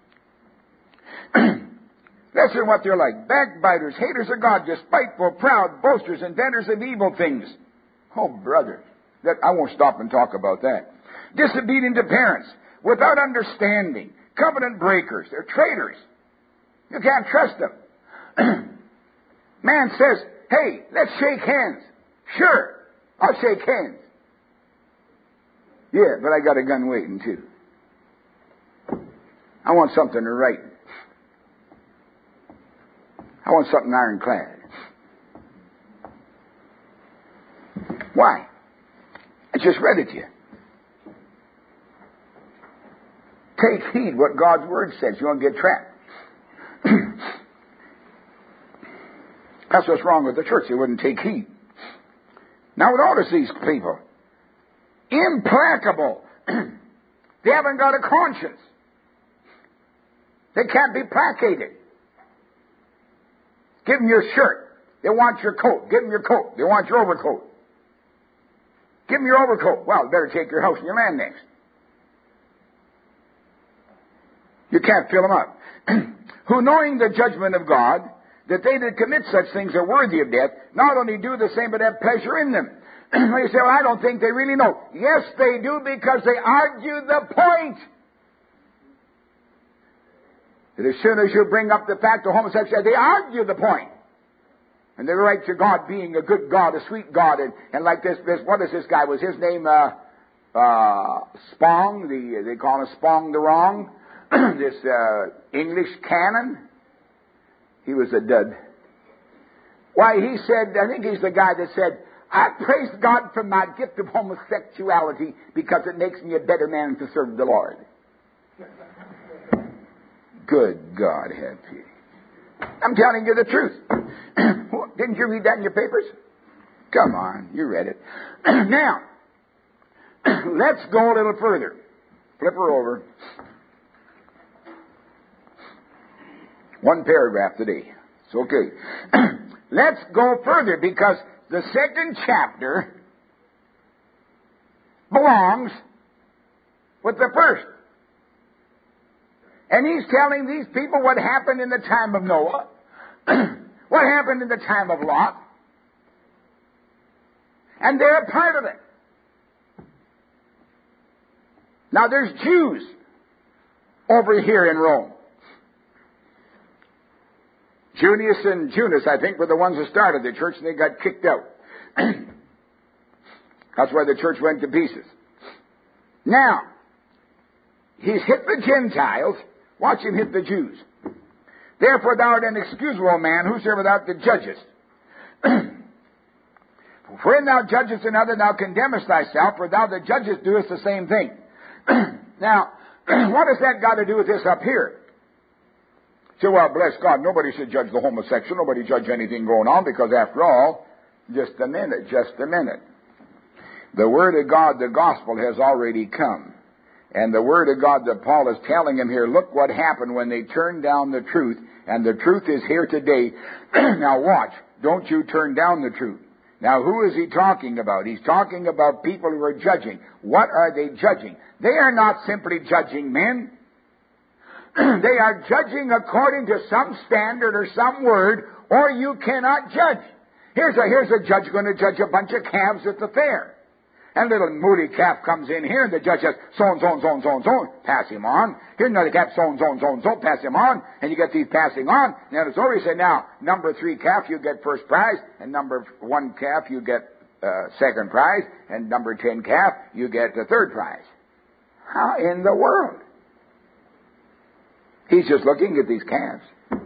Listen what they're like. Backbiters, haters of God, despiteful, proud, boasters, inventors of evil things. Oh, brother, I won't stop and talk about that. Disobedient to parents, without understanding, covenant breakers. They're traitors. You can't trust them. Man says, hey, let's shake hands. Sure, I'll shake hands. Yeah, but I got a gun waiting too. I want something to write. I want something ironclad. Why? I just read it to you. Take heed what God's Word says. You won't get trapped. That's what's wrong with the church. They wouldn't take heed. Now, notice these people. Implacable. They haven't got a conscience. They can't be placated. Give them your shirt. They want your coat. Give them your coat. They want your overcoat. Give them your overcoat. Well, better take your house and your land next. You can't fill them up. Who, knowing the judgment of God, that they that commit such things are worthy of death, not only do the same, but have pleasure in them. You say, well, I don't think they really know. Yes, they do, because they argue the point. That as soon as you bring up the fact of homosexuality, they argue the point. And they relate to God being a good God, a sweet God. And like this, what is this guy? Was his name Spong? They call him Spong the Wrong. This English canon. He was a dud. Why, he said, I think he's the guy that said, I praise God for my gift of homosexuality because it makes me a better man to serve the Lord. Good God have pity. I'm telling you the truth. Didn't you read that in your papers? Come on, you read it. Now, let's go a little further. Flip her over. One paragraph today. It's okay. Let's go further, because the second chapter belongs with the first. And he's telling these people what happened in the time of Noah, what happened in the time of Lot, and they're a part of it. Now there's Jews over here in Rome. Junius and Junus, I think, were the ones that started the church, and they got kicked out. That's why the church went to pieces. Now, He's hit the Gentiles. Watch him hit the Jews. Therefore thou art an excusable man, whosoever thou the judgest. For when thou judgest another, thou condemnest thyself, for thou that judgest doest the same thing. Now, what has that got to do with this up here? So, well, bless God, nobody should judge the homosexual, nobody judge anything going on, because after all, just a minute. The Word of God, the gospel, has already come. And the Word of God that Paul is telling him here, look what happened when they turned down the truth, and the truth is here today. Now watch, don't you turn down the truth. Now who is he talking about? He's talking about people who are judging. What are they judging? They are not simply judging men. They are judging according to some standard or some word, or you cannot judge. Here's a judge going to judge a bunch of calves at the fair. And little moody calf comes in here, and the judge says, so, pass him on. Here's another calf, so, pass him on. And you get these passing on. Now it's over, he said, now, number 3 calf, you get first prize, and number 1 calf, you get second prize, and number 10 calf, you get the third prize. How in the world? He's just looking at these calves.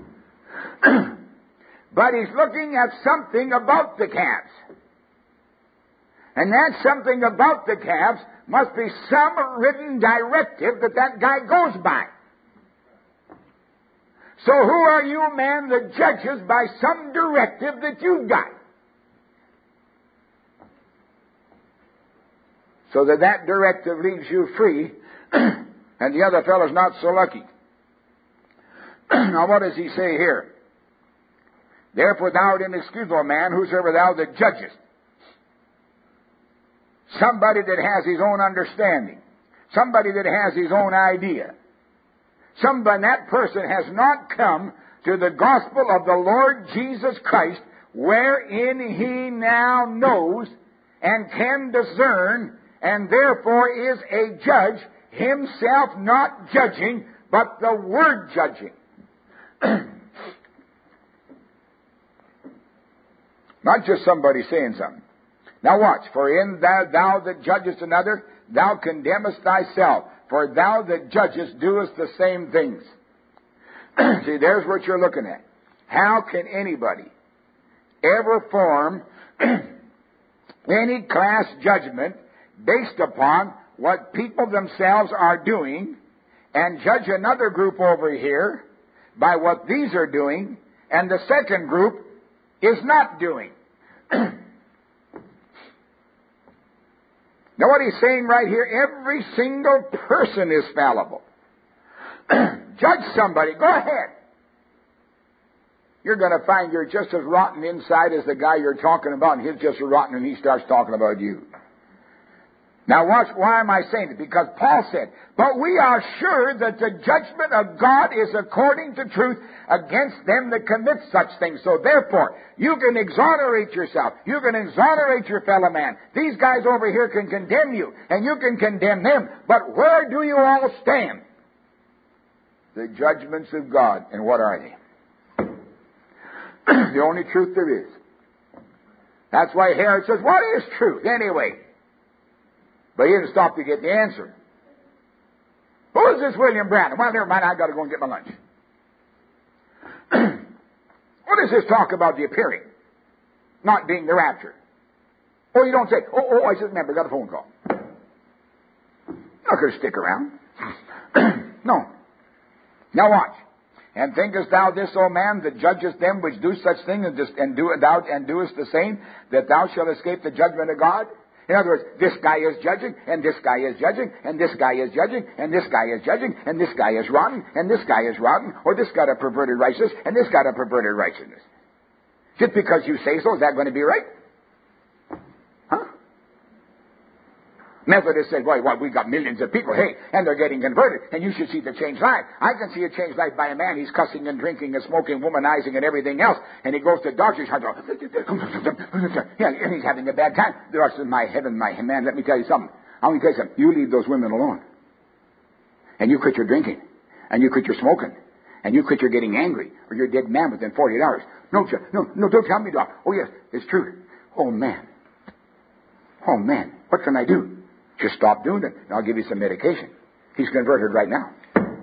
But he's looking at something about the calves. And that something about the calves must be some written directive that guy goes by. So who are you, man, that judges by some directive that you've got? So that directive leaves you free, and the other fellow's not so lucky. Now what does he say here? Therefore thou art inexcusable, man, whosoever thou that judgest. Somebody that has his own understanding. Somebody that has his own idea. That person has not come to the gospel of the Lord Jesus Christ, wherein he now knows and can discern, and therefore is a judge, himself not judging, but the Word judging. Not just somebody saying something. Now watch. For in thou that judgest another, thou condemnest thyself. For thou that judgest doest the same things. See, there's what you're looking at. How can anybody ever form any class judgment based upon what people themselves are doing and judge another group over here by what these are doing and the second group is not doing? Now what he's saying right here, every single person is fallible. Judge somebody, go ahead. You're going to find you're just as rotten inside as the guy you're talking about, and he's just as rotten and he starts talking about you. Now watch, why am I saying it? Because Paul said, but we are sure that the judgment of God is according to truth against them that commit such things. So therefore, you can exonerate yourself. You can exonerate your fellow man. These guys over here can condemn you, and you can condemn them. But where do you all stand? The judgments of God. And what are they? The only truth there is. That's why Herod says, what is truth anyway? But he didn't stop to get the answer. Who is this William Branham? Well, never mind, I've got to go and get my lunch. What does this talk about the appearing? Not being the rapture. Oh, you don't say, I just remember, I got a phone call. Not going to stick around. No. Now watch. And thinkest thou this, O man, that judgest them which do such things, and doest the same, that thou shalt escape the judgment of God? In other words, this guy is judging, and this guy is judging, and this guy is judging, and this guy is judging, and this guy is rotten, and this guy is rotten, or this got a perverted righteousness, and this got a perverted righteousness. Just because you say so, is that going to be right? Huh? Methodists said, well, we got millions of people, hey, and they're getting converted, and you should see the changed life. I can see a changed life by a man. He's cussing and drinking and smoking, womanizing and everything else, and he goes to doctors, and he's having a bad time. The Lord says, my heaven, my man, let me tell you something. I want to tell you something. You leave those women alone, and you quit your drinking, and you quit your smoking, and you quit your getting angry, or you're a dead man within 48 hours. No, don't tell me, Doc. Oh, yes, it's true. Oh, man, what can I do? Just stop doing it, and I'll give you some medication. He's converted right now.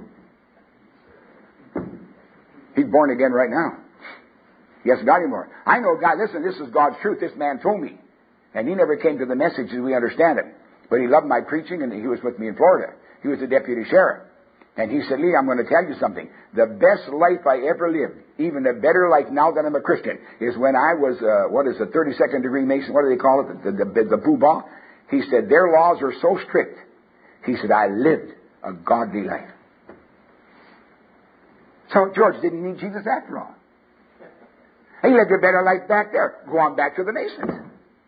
He's born again right now. He hasn't got any more. I know God, listen, this is God's truth. This man told me. And he never came to the message as we understand it. But he loved my preaching, and he was with me in Florida. He was a deputy sheriff. And he said, Lee, I'm going to tell you something. The best life I ever lived, even a better life now that I'm a Christian, is when I was, 32nd degree Mason, what do they call it? The poobah. He said, their laws are so strict. He said, I lived a godly life. So George didn't need Jesus after all. He lived a better life back there. Go on back to the Masons.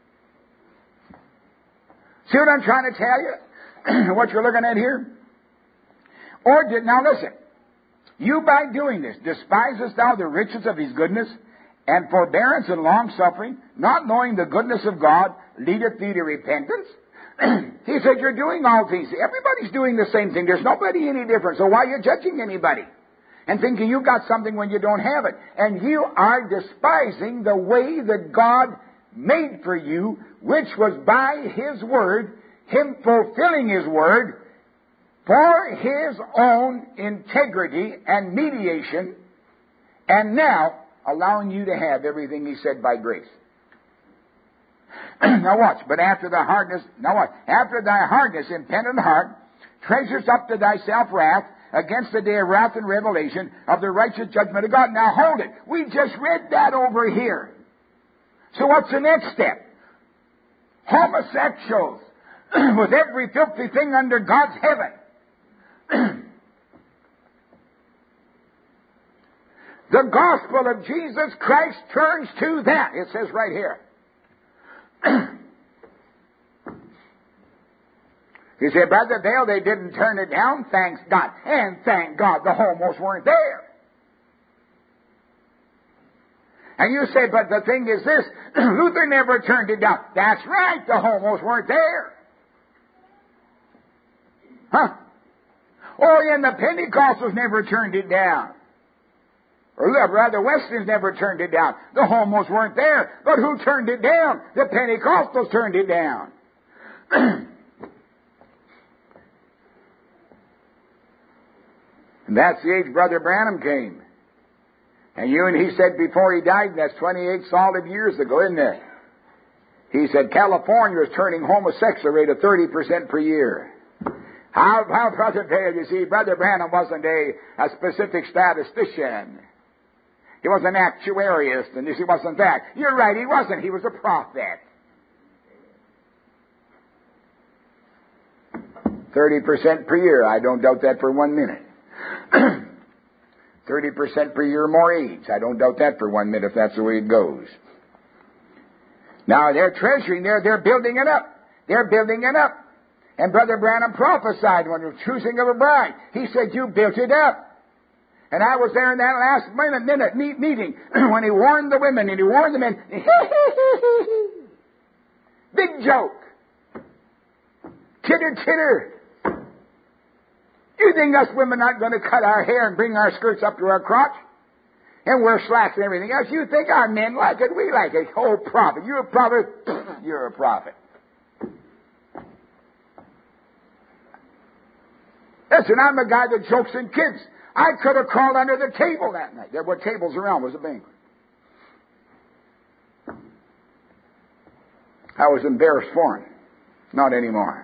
See what I'm trying to tell you? What you're looking at here? Now listen. You by doing this, despisest thou the riches of his goodness, and forbearance and long-suffering, not knowing the goodness of God, leadeth thee to repentance? He said, you're doing all things. Everybody's doing the same thing. There's nobody any different. So why are you judging anybody? And thinking you got something when you don't have it. And you are despising the way that God made for you, which was by His Word, Him fulfilling His Word, for His own integrity and mediation, and now allowing you to have everything He said by grace. Now watch. But after thy hardness, impenitent heart, treasures up to thyself wrath, against the day of wrath and revelation of the righteous judgment of God. Now hold it. We just read that over here. So what's the next step? Homosexuals with every filthy thing under God's heaven. The gospel of Jesus Christ turns to that. It says right here. You say, Brother Dale, they didn't turn it down. Thanks God. And thank God the homos weren't there. And you say, but the thing is this, Luther never turned it down. That's right, the homos weren't there. Huh? Oh, and the Pentecostals never turned it down. Or rather, Wesleyans never turned it down. The homos weren't there. But who turned it down? The Pentecostals turned it down. And that's the age Brother Branham came. And he said before he died, that's 28 solid years ago, isn't it? He said California is turning homosexual rate of 30% per year. How Brother Dale, you see, Brother Branham wasn't a specific statistician. He was an actuariist, and he wasn't that. You're right, he wasn't. He was a prophet. 30% per year. I don't doubt that for 1 minute. 30% per year more AIDS. I don't doubt that for 1 minute if that's the way it goes. Now they're treasuring there, they're building it up. They're building it up. And Brother Branham prophesied when he was choosing of a bride. He said, you built it up. And I was there in that last minute meeting when he warned the women and he warned the men. Big joke. Chitter, chitter. You think us women aren't going to cut our hair and bring our skirts up to our crotch? And wear slacks and everything else? You think our men like it? We like it. Oh, prophet. You're a prophet? You're a prophet. Listen, I'm a guy that jokes in kids. I could have crawled under the table that night. There were tables around. It was a banquet. I was embarrassed for him. Not anymore.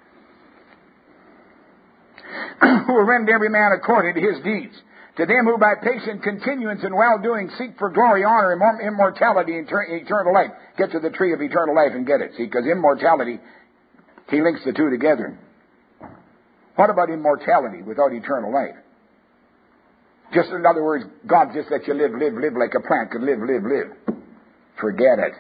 Who will render every man according to his deeds. To them who by patient continuance in well-doing seek for glory, honor, and immortality and eternal life. Get to the tree of eternal life and get it. See, because immortality, he links the two together. What about immortality without eternal life? Just in other words, God just lets you live like a plant can live. Forget it.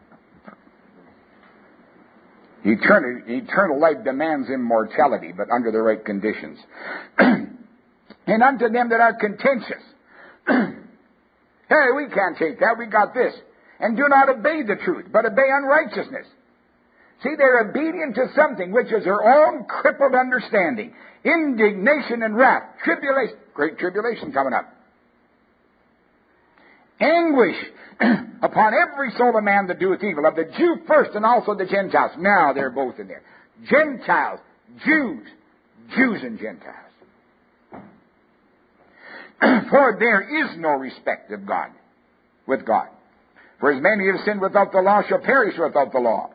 Eternal life demands immortality, but under the right conditions. And unto them that are contentious. Hey, we can't take that. We got this. And do not obey the truth, but obey unrighteousness. See, they're obedient to something which is their own crippled understanding. Indignation and wrath. Tribulation. Great tribulation coming up. Anguish upon every soul of man that doeth evil, of the Jew first and also the Gentiles. Now they're both in there. Gentiles, Jews, Jews and Gentiles. For there is no respect of God with God. For as many have sinned without the law shall perish without the law.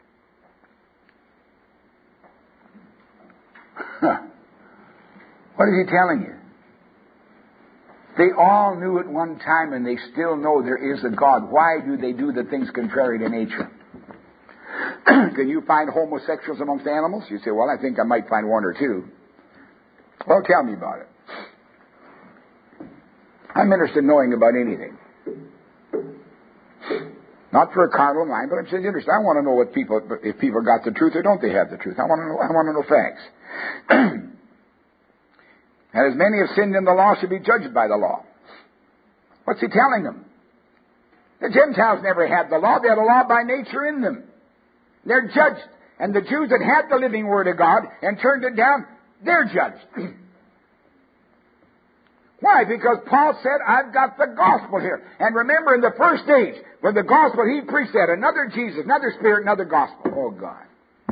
What is he telling you? They all knew at one time, and they still know there is a God. Why do they do the things contrary to nature? Can you find homosexuals amongst animals? You say, well, I think I might find one or two. Well, tell me about it. I'm interested in knowing about anything. Not for a carnal mind, but I'm just interested. I want to know if people got the truth or don't they have the truth. I want to know facts. And as many have sinned in the law should be judged by the law. What's he telling them? The Gentiles never had the law. They had a law by nature in them. They're judged. And the Jews that had the living Word of God and turned it down, they're judged. Why? Because Paul said, I've got the gospel here. And remember, in the first age, when the gospel he preached that, another Jesus, another Spirit, another gospel. Oh, God.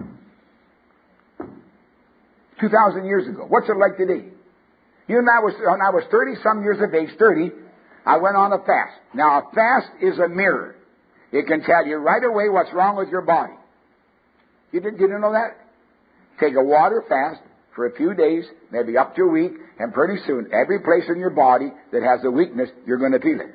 2,000 years ago. What's it like today? You and when I was 30-some years of age, 30, I went on a fast. Now, a fast is a mirror. It can tell you right away what's wrong with your body. You didn't know that? Take a water fast for a few days, maybe up to a week, and pretty soon, every place in your body that has a weakness, you're going to feel it.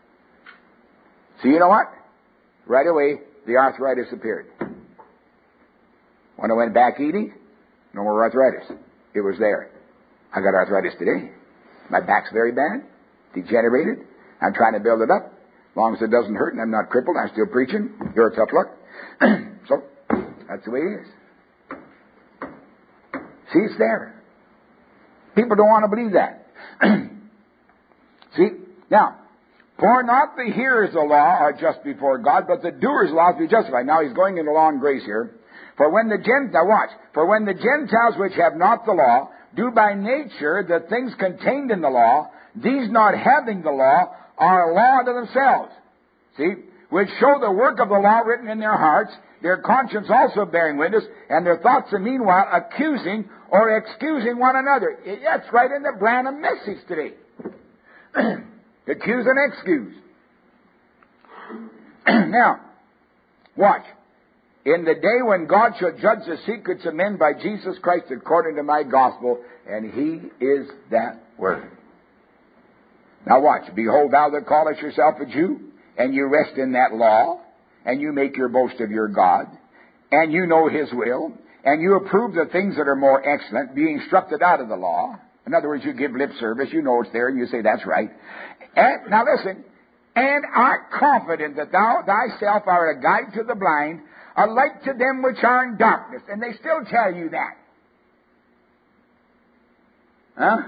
So you know what? Right away, the arthritis appeared. When I went back eating, no more arthritis. It was there. I got arthritis today. My back's very bad, degenerated. I'm trying to build it up. As long as it doesn't hurt and I'm not crippled, I'm still preaching. You're a tough luck. So, that's the way it is. See, it's there. People don't want to believe that. See? Now, for not the hearers of the law are just before God, but the doers of the law will be justified. Now, he's going into law and grace here. For when the Gentiles which have not the law do by nature the things contained in the law, these not having the law are a law to themselves. See? Which show the work of the law written in their hearts, their conscience also bearing witness, and their thoughts the meanwhile accusing or excusing one another. That's right in the Branham message today. Accuse and excuse. Now, watch. In the day when God shall judge the secrets of men by Jesus Christ according to my gospel, and he is that word. Now watch. Behold, thou that callest yourself a Jew, and you rest in that law, and you make your boast of your God, and you know his will, and you approve the things that are more excellent, being instructed out of the law. In other words, you give lip service, you know it's there, and you say, that's right. And, now listen, and art confident that thou thyself art a guide to the blind, a light to them which are in darkness. And they still tell you that. Huh?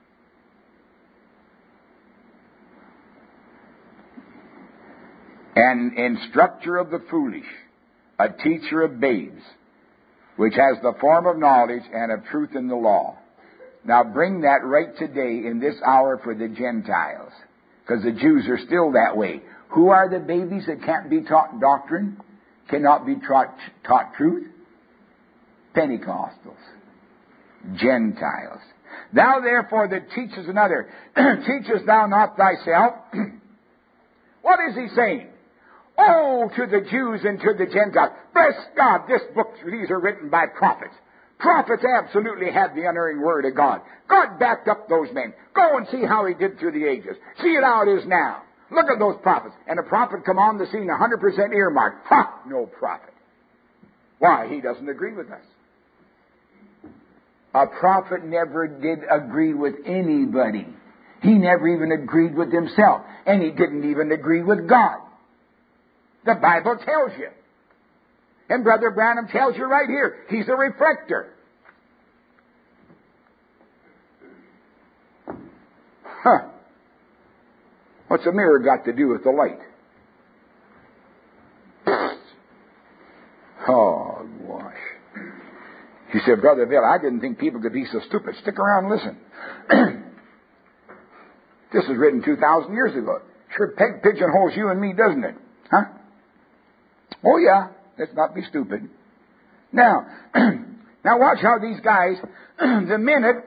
An instructor of the foolish, a teacher of babes, which has the form of knowledge and of truth in the law. Now bring that right today in this hour for the Gentiles, because the Jews are still that way. Who are the babies that can't be taught doctrine, cannot be taught truth? Pentecostals, Gentiles. Thou therefore that teachest another, teachest thou not thyself? What is he saying? Oh, to the Jews and to the Gentiles. Bless God, these are written by prophets. Prophets absolutely had the unerring word of God. God backed up those men. Go and see how he did through the ages. See it how it is now. Look at those prophets. And a prophet come on the scene 100% earmarked. Ha! No prophet. Why? He doesn't agree with us. A prophet never did agree with anybody. He never even agreed with himself. And he didn't even agree with God. The Bible tells you. And Brother Branham tells you right here. He's a reflector. Huh. What's a mirror got to do with the light? Oh, gosh. He said, Brother Bill, I didn't think people could be so stupid. Stick around and listen. This was written 2,000 years ago. Sure pigeonholes you and me, doesn't it? Huh? Oh, yeah. Let's not be stupid. Now, Now watch how these guys, the minute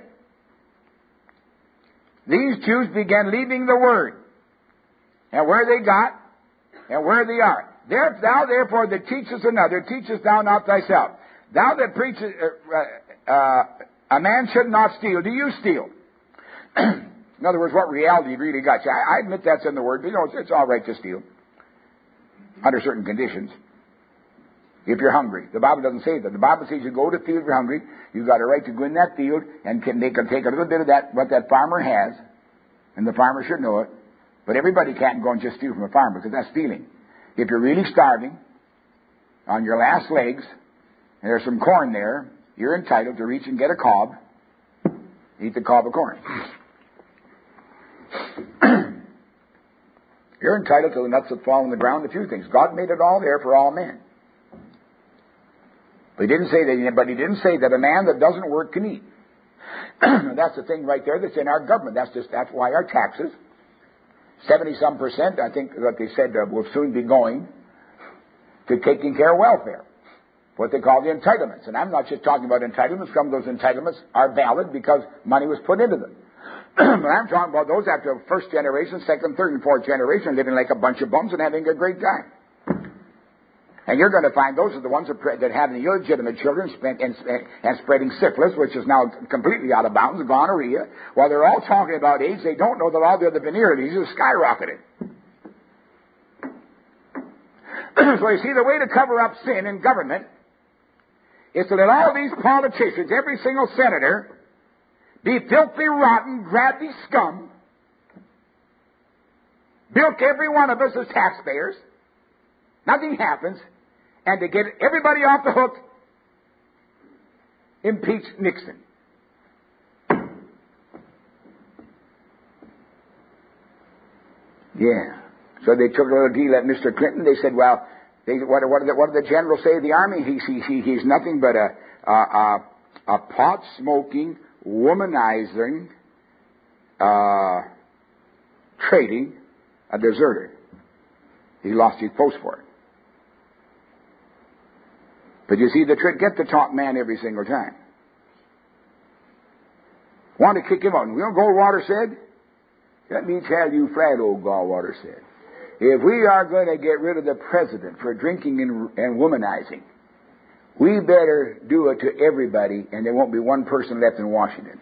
these Jews began leaving the Word, and where they got, and where they are. Thou therefore that teachest another, teachest thou not thyself. Thou that preachest, a man should not steal. Do you steal? In other words, what reality you really got? I admit that's in the Word, but you know, it's all right to steal. Under certain conditions. If you're hungry. The Bible doesn't say that. The Bible says you go to the field if you're hungry. You've got a right to go in that field and they can take a little bit of that, what that farmer has, and the farmer should know it. But everybody can't go and just steal from a farmer because that's stealing. If you're really starving, on your last legs, and there's some corn there, you're entitled to reach and get a cob, eat the cob of corn. You're entitled to the nuts that fall on the ground, a few things. God made it all there for all men. But He didn't say that a man that doesn't work can eat. That's the thing right there that's in our government. That's why our taxes, 70-some%, I think that they said will soon be going to taking care of welfare. What they call the entitlements. And I'm not just talking about entitlements. Some of those entitlements are valid because money was put into them. But I'm talking about those after first generation, second, third, and fourth generation living like a bunch of bums and having a great time. And you're going to find those are the ones that have the illegitimate children and spreading syphilis, which is now completely out of bounds, gonorrhea. While they're all talking about AIDS, they don't know that all the other venereal diseases are skyrocketed. So you see, the way to cover up sin in government is to let all these politicians, every single senator, be filthy, rotten, grabby scum, bilk every one of us as taxpayers. Nothing happens. And to get everybody off the hook, impeach Nixon. Yeah. So they took a little deal at Mr. Clinton. They said, well, what did the general say of the army? He's nothing but a pot-smoking, womanizing, trading, a deserter. He lost his post for it. But you see the trick, get the top man every single time. Want to kick him out. And you know what Goldwater said? Let me tell you flat, old Goldwater said, if we are going to get rid of the president for drinking and womanizing, we better do it to everybody, and there won't be one person left in Washington.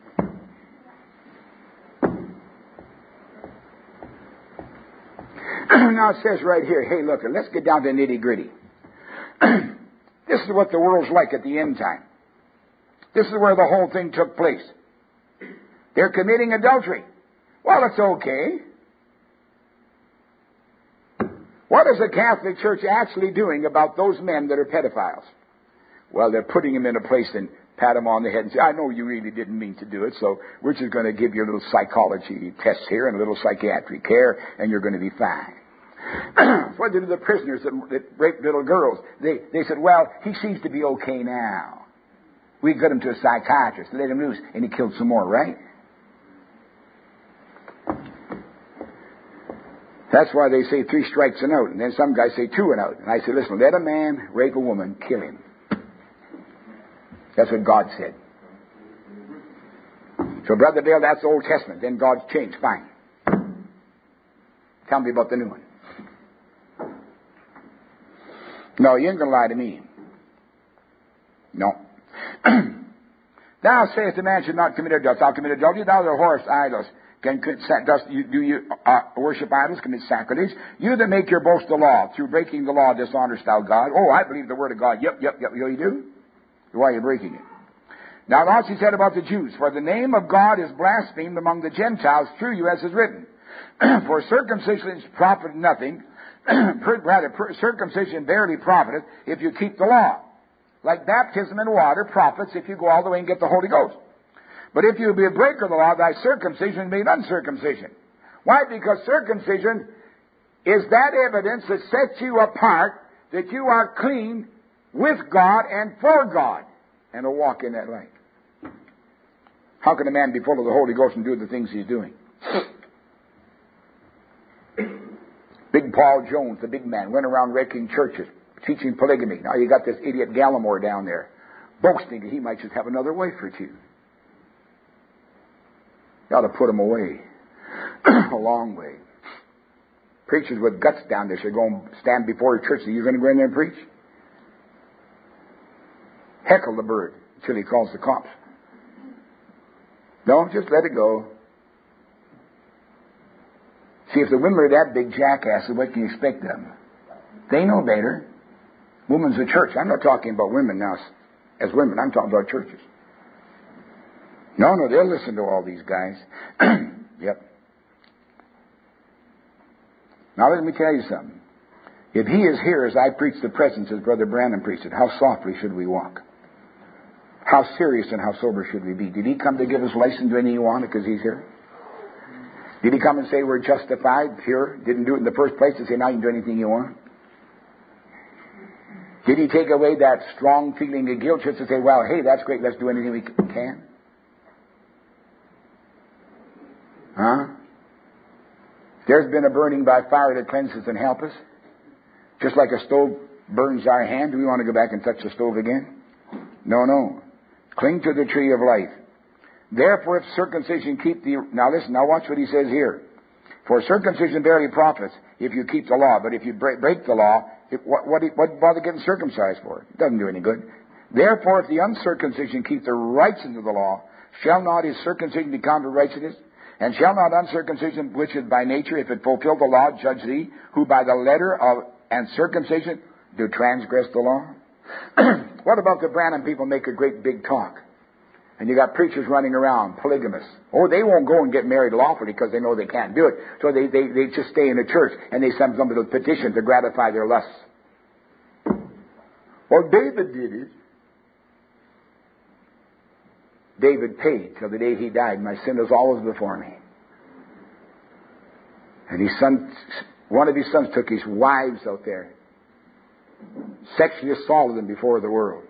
Now it says right here, hey, look, let's get down to nitty-gritty. This is what the world's like at the end time. This is where the whole thing took place. They're committing adultery. Well, it's okay. What is the Catholic Church actually doing about those men that are pedophiles? Well, they're putting them in a place and pat them on the head and say, I know you really didn't mean to do it, so we're just going to give you a little psychology test here and a little psychiatric care, and you're going to be fine. What did the prisoners that raped little girls? They said, well, he seems to be okay now. We got him to a psychiatrist, let him loose, and he killed some more, right? That's why they say 3 strikes and out, and then some guys say 2 and out. And I say, listen, let a man rape a woman, kill him. That's what God said. So, Brother Dale, that's the Old Testament. Then God's changed. Fine. Tell me about the new one. No, you ain't going to lie to me. No. Thou sayest a man should not commit adultery. Thou commit adultery, thou the whorest idols. Do you worship idols, commit sacrilege? You that make your boast the law, through breaking the law dishonest thou God. Oh, I believe the word of God. Yep, you do? Why are you breaking it? Now, also he said about the Jews, for the name of God is blasphemed among the Gentiles through you, as is written. For circumcision profiteth nothing, circumcision barely profiteth if you keep the law. Like baptism in water profits if you go all the way and get the Holy Ghost. But if you be a breaker of the law, thy circumcision be uncircumcision. Why? Because circumcision is that evidence that sets you apart, that you are clean with God and for God, and to walk in that light. How can a man be full of the Holy Ghost and do the things he's doing? Big Paul Jones, the big man, went around wrecking churches, teaching polygamy. Now you got this idiot Gallimore down there. boasting that he might just have another wife or two. You ought to put them away. A long way. Preachers with guts down there should go and stand before a church. Are you going to go in there and preach? Heckle the bird until he calls the cops. No, just let it go. See, if the women are that big jackasses, what can you expect of them? They know better. Woman's a church. I'm not talking about women now as women. I'm talking about churches. No, they'll listen to all these guys. Yep. Now let me tell you something. If he is here as I preach the presence as Brother Branham preached it, how softly should we walk? How serious and how sober should we be? Did he come to give us license to do anything he wanted because he's here? Did he come and say we're justified, pure? Didn't do it in the first place to say now you can do anything you want? Did he take away that strong feeling of guilt just to say, well, hey, that's great, let's do anything we can? Huh? There's been a burning by fire that cleanses and helps us. Just like a stove burns our hand, do we want to go back and touch the stove again? No. Cling to the tree of life. Therefore, if circumcision keep the... Now listen, now watch what he says here. For circumcision barely profits if you keep the law. But if you break the law, what bother getting circumcised for? It doesn't do any good. Therefore, if the uncircumcision keep the righteousness of the law, shall not his circumcision be counted righteousness? And shall not uncircumcision, which is by nature, if it fulfill the law, judge thee, who by the letter of and circumcision do transgress the law? What about the Branham people make a great big talk? And you got preachers running around, polygamists. Oh, they won't go and get married lawfully because they know they can't do it. So they just stay in the church and they send them a petition to gratify their lusts. Well, David did it. David paid till the day he died. My sin is always before me. And his son, one of his sons took his wives out there, sexually assaulted them before the world.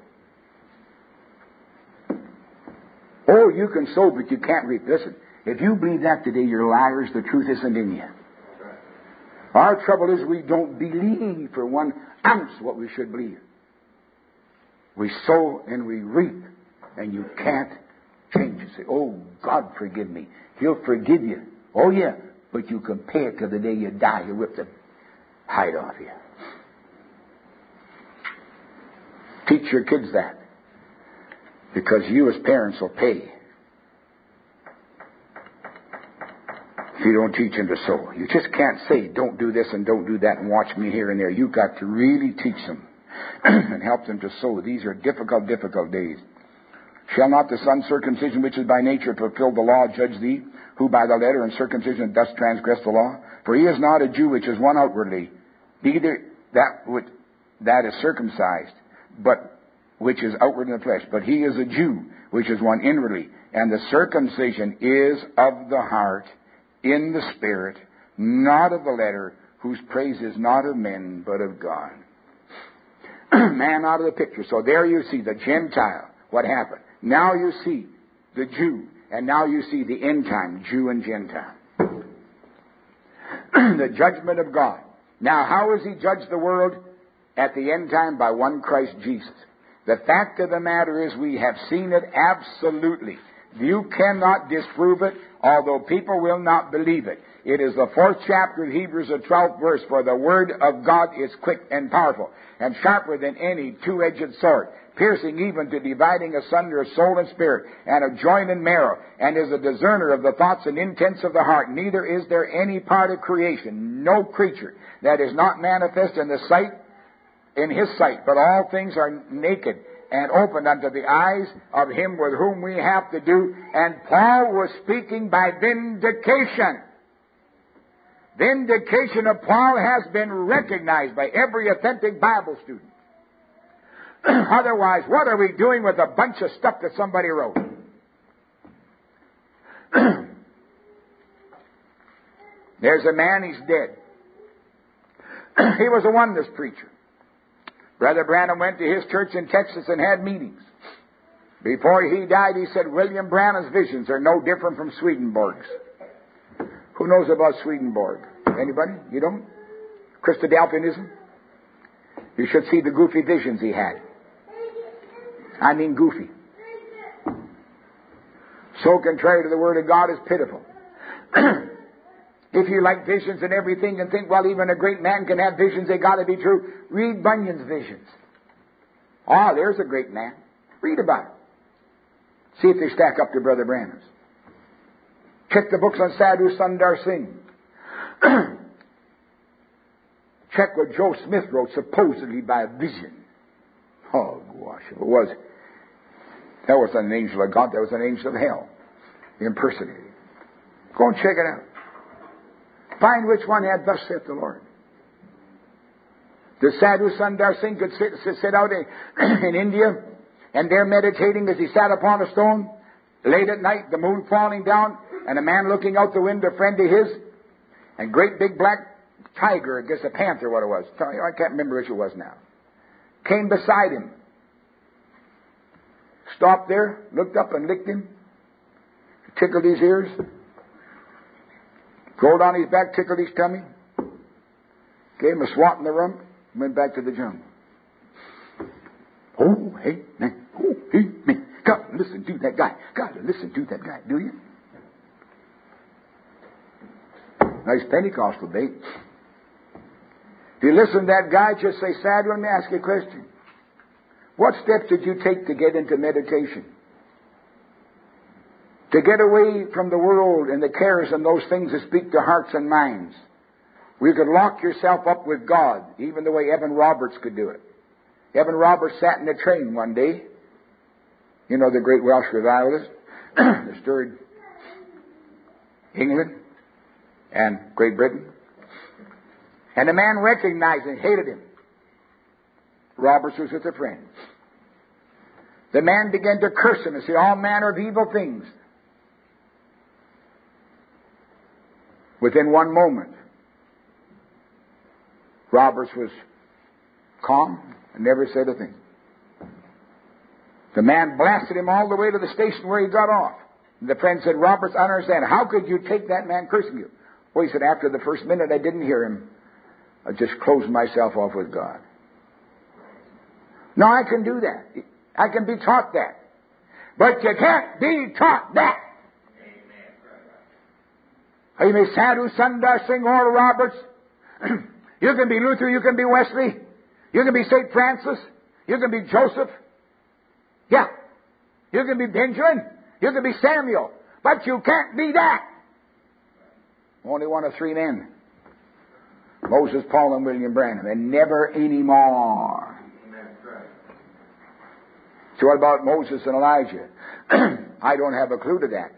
Oh, you can sow, but you can't reap. Listen, if you believe that today, you're liars. The truth isn't in you. Our trouble is we don't believe for 1 ounce what we should believe. We sow and we reap, and you can't change it. Say, oh, God forgive me. He'll forgive you. Oh, yeah, but you can pay it till the day you die. He'll rip the hide off you. Teach your kids that. Because you as parents will pay if you don't teach them to sow. You just can't say, don't do this and don't do that and watch me here and there. You've got to really teach them and help them to sow. These are difficult days. Shall not the uncircumcision which is by nature fulfill the law judge thee, who by the letter and circumcision doth transgress the law? For he is not a Jew which is one outwardly, neither that is circumcised, but which is outward in the flesh. But he is a Jew, which is one inwardly. And the circumcision is of the heart, in the spirit, not of the letter, whose praise is not of men, but of God. Man out of the picture. So there you see the Gentile. What happened? Now you see the Jew. And now you see the end time, Jew and Gentile. The judgment of God. Now how has he judged the world? At the end time, by one Christ Jesus. The fact of the matter is we have seen it absolutely. You cannot disprove it, although people will not believe it. It is the 4th chapter of Hebrews, the 12th verse, for the word of God is quick and powerful, and sharper than any two-edged sword, piercing even to dividing asunder of soul and spirit, and of joint and marrow, and is a discerner of the thoughts and intents of the heart. Neither is there any part of creation, no creature, that is not manifest in his sight, but all things are naked and opened unto the eyes of him with whom we have to do. And Paul was speaking by vindication. Vindication of Paul has been recognized by every authentic Bible student. Otherwise, what are we doing with a bunch of stuff that somebody wrote? There's a man, he's dead. He was a oneness preacher. Brother Branham went to his church in Texas and had meetings. Before he died, he said, William Branham's visions are no different from Swedenborg's. Who knows about Swedenborg? Anybody? You don't? Christadelphianism? You should see the goofy visions he had. I mean goofy. So contrary to the Word of God is pitiful. If you like visions and everything and think, well, even a great man can have visions, they got to be true, read Bunyan's visions. Oh, there's a great man. Read about it. See if they stack up to Brother Branham's. Check the books on Sadhu Sundar Singh. Check what Joe Smith wrote, supposedly by a vision. Oh, gosh, if it was, that was an angel of God, that was an angel of hell. Impersonated. Go and check it out. Find which one had thus saith the Lord. The Sadhu Sundar Singh could sit out in India, and there meditating as he sat upon a stone, late at night, the moon falling down, and a man looking out the window, a friend of his, and great big black tiger, I guess a panther, what it was. I can't remember which it was now. Came beside him. Stopped there, looked up and licked him. Tickled his ears. Rolled on his back, tickled his tummy. Gave him a swat in the rump. Went back to the jungle. Oh, hey, man. Oh, hey, man. Gotta listen to that guy. Gotta listen to that guy, do you? Nice Pentecostal bait. If you listen to that guy, just say, Sadhu, let me ask you a question. What steps did you take to get into meditation? To get away from the world and the cares and those things that speak to hearts and minds. You could lock yourself up with God, even the way Evan Roberts could do it. Evan Roberts sat in a train one day. You know, the great Welsh revivalist that stirred England and Great Britain. And the man recognized and hated him. Roberts was with a friend. The man began to curse him and say all manner of evil things. Within one moment, Roberts was calm and never said a thing. The man blasted him all the way to the station where he got off. And the friend said, Roberts, I don't understand. How could you take that man cursing you? Well, he said, after the first minute I didn't hear him. I just closed myself off with God. No, I can do that. I can be taught that. But you can't be taught that. You may Sadhu Sundar Singh or Roberts. You can be Luther, you can be Wesley. You can be St. Francis. You can be Joseph. Yeah. You can be Benjamin. You can be Samuel. But you can't be that. Only one of three men. Moses, Paul, and William Branham. And never any more. So what about Moses and Elijah? I don't have a clue to that.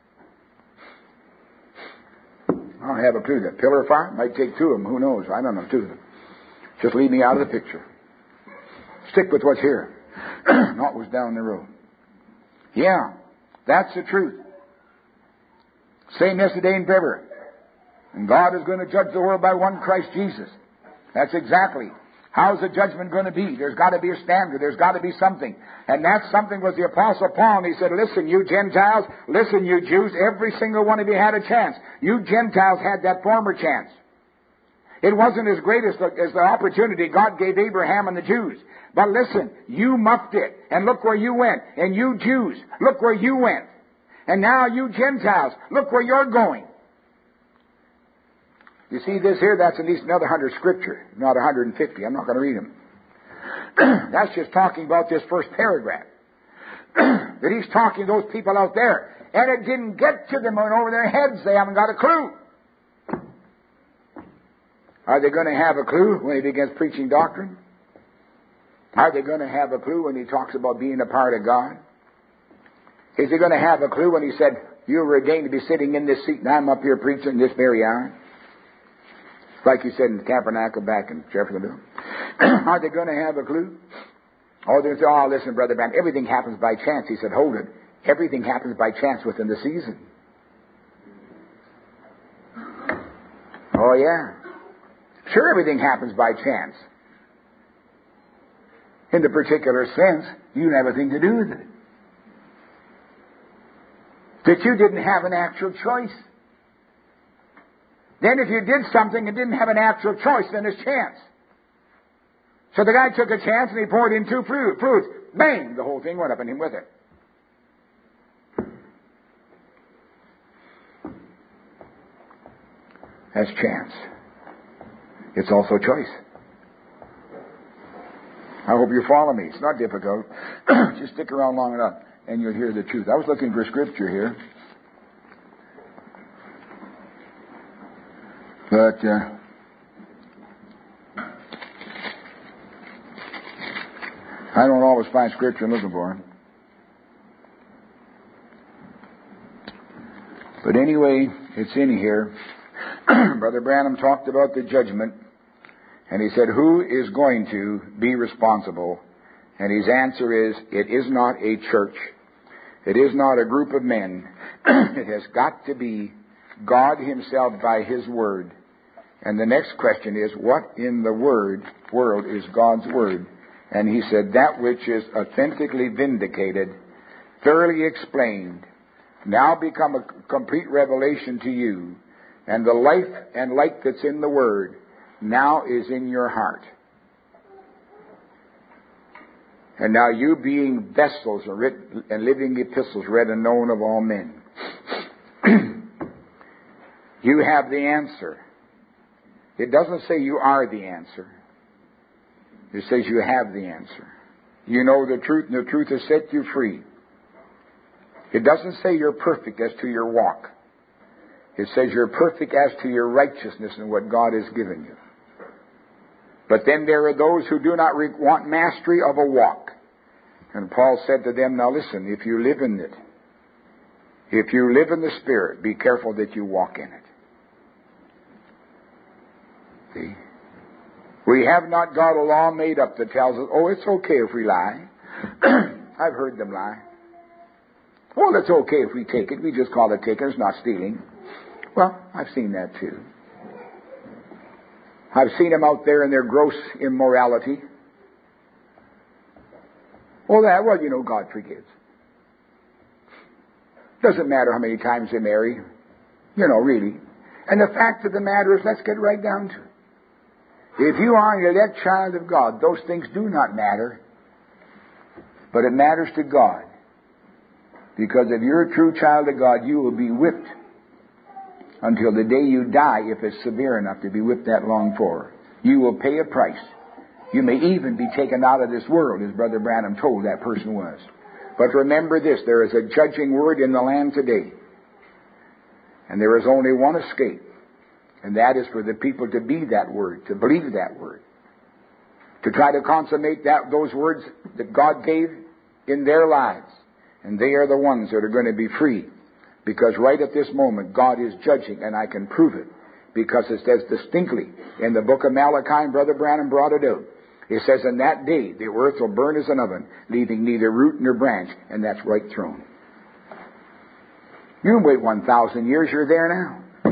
I don't have a clue to that. Pillar of fire? Might take two of them. Who knows? I don't know. Two of them. Just leave me out of the picture. Stick with what's here. Not what's down the road. Yeah. That's the truth. Same yesterday and forever. And God is going to judge the world by one Christ Jesus. That's exactly. How's the judgment going to be? There's got to be a standard. There's got to be something. And that something was the Apostle Paul. And he said, listen, you Gentiles, listen, you Jews, every single one of you had a chance. You Gentiles had that former chance. It wasn't as great as the opportunity God gave Abraham and the Jews. But listen, you muffed it. And look where you went. And you Jews, look where you went. And now you Gentiles, look where you're going. You see this here? That's at least another 100 scripture, not 150. I'm not going to read them. That's just talking about this first paragraph. That he's talking to those people out there. And it didn't get to them over their heads. They haven't got a clue. Are they going to have a clue when he begins preaching doctrine? Are they going to have a clue when he talks about being a part of God? Is he going to have a clue when he said, you were ordained to be sitting in this seat and I'm up here preaching this very hour? Like you said in the tabernacle back in Jeffersonville. Are they going to have a clue? Oh, they're going to say, oh, listen, Brother Branham, everything happens by chance. He said, hold it. Everything happens by chance within the season. Oh, yeah. Sure, everything happens by chance. In the particular sense, you didn't have a thing to do with it. That you didn't have an actual choice. Then if you did something and didn't have an actual choice, then there's chance. So the guy took a chance and he poured in two fruits. Bang! The whole thing went up and him with it. That's chance. It's also choice. I hope you follow me. It's not difficult. Just stick around long enough and you'll hear the truth. I was looking for scripture here. But I don't always find scripture I'm looking for. But anyway, it's in here. Brother Branham talked about the judgment, and he said, who is going to be responsible? And his answer is, it is not a church. It is not a group of men. It has got to be God himself by his word. And the next question is, what in the world is God's word? And he said, that which is authentically vindicated, thoroughly explained, now become a complete revelation to you. And the life and light that's in the Word now is in your heart. And now you being vessels and living epistles read and known of all men. You have the answer. It doesn't say you are the answer. It says you have the answer. You know the truth, and the truth has set you free. It doesn't say you're perfect as to your walk. It says you're perfect as to your righteousness and what God has given you. But then there are those who do not want mastery of a walk. And Paul said to them, now listen, if you live in it, if you live in the Spirit, be careful that you walk in it. See? We have not got a law made up that tells us, oh, it's okay if we lie. I've heard them lie. Well, it's okay if we take it. We just call it taking. It's not stealing. Well, I've seen that too. I've seen them out there in their gross immorality. Well, you know, God forgives. Doesn't matter how many times they marry. You know, really. And the fact of the matter is, let's get right down to it. If you are an elect child of God, those things do not matter. But it matters to God. Because if you're a true child of God, you will be whipped until the day you die, if it's severe enough to be whipped that long for. You will pay a price. You may even be taken out of this world, as Brother Branham told that person was. But remember this, there is a judging word in the land today. And there is only one escape. And that is for the people to be that word, to believe that word. To try to consummate those words that God gave in their lives. And they are the ones that are going to be free. Because right at this moment, God is judging, and I can prove it. Because it says distinctly in the book of Malachi, and Brother Branham brought it out. It says, in that day, the earth will burn as an oven, leaving neither root nor branch, and that's right thrown. You can wait 1,000 years, you're there now.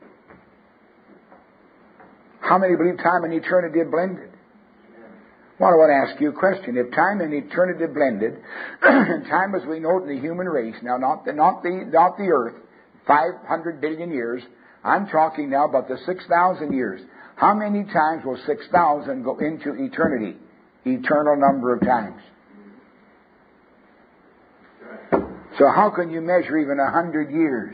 How many believe time and eternity are blended? Well, I want to ask you a question. If time and eternity are blended, and time as we know it in the human race, now not the earth, 500 billion years, I'm talking now about the 6,000 years. How many times will 6,000 go into eternity? Eternal number of times. So how can you measure even 100 years?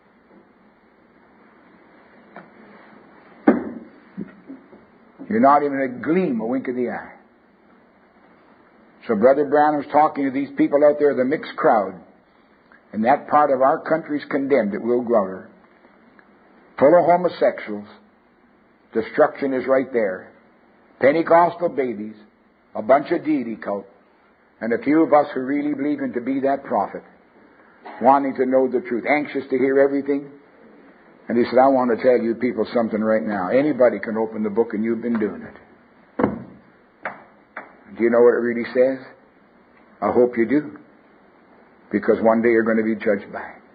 You're not even a gleam, a wink of the eye. So Brother Branham's talking to these people out there, the mixed crowd. And that part of our country's condemned at Will Growler. Full of homosexuals. Destruction is right there. Pentecostal babies. A bunch of deity cult. And a few of us who really believe in to be that prophet. Wanting to know the truth. Anxious to hear everything. And he said, I want to tell you people something right now. Anybody can open the book and you've been doing it. Do you know what it really says? I hope you do. Because one day you're going to be judged by it.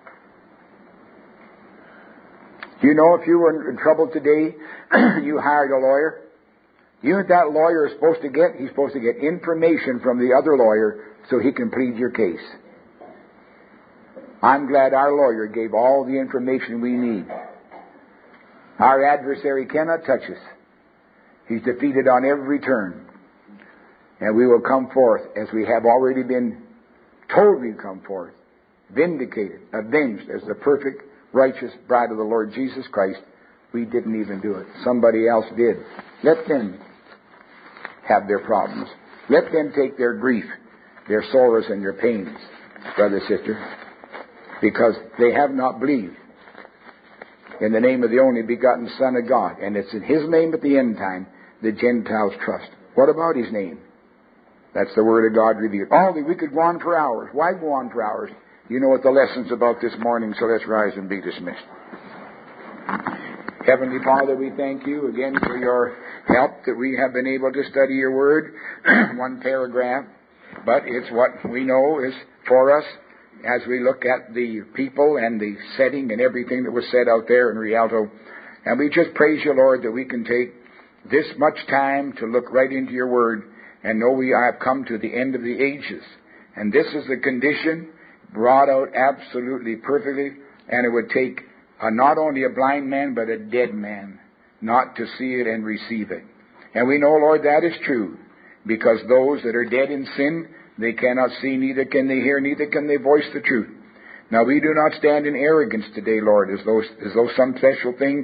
Do you know if you were in trouble today, you hired a lawyer? You know what that lawyer is supposed to get? He's supposed to get information from the other lawyer so he can plead your case. I'm glad our lawyer gave all the information we need. Our adversary cannot touch us. He's defeated on every turn. And we will come forth as we have already been told we've come forth, vindicated, avenged as the perfect, righteous bride of the Lord Jesus Christ. We didn't even do it. Somebody else did. Let them have their problems. Let them take their grief, their sorrows, and their pains, brother, sister, because they have not believed in the name of the only begotten Son of God. And it's in His name at the end time the Gentiles trust. What about His name? That's the Word of God revealed. Oh, we could go on for hours. Why go on for hours? You know what the lesson's about this morning, so let's rise and be dismissed. Heavenly Father, we thank You again for Your help that we have been able to study Your Word. One paragraph, but it's what we know is for us as we look at the people and the setting and everything that was said out there in Rialto. And we just praise You, Lord, that we can take this much time to look right into Your Word and know we have come to the end of the ages. And this is the condition brought out absolutely perfectly, and it would take not only a blind man, but a dead man not to see it and receive it. And we know, Lord, that is true, because those that are dead in sin, they cannot see, neither can they hear, neither can they voice the truth. Now, we do not stand in arrogance today, Lord, as though some special thing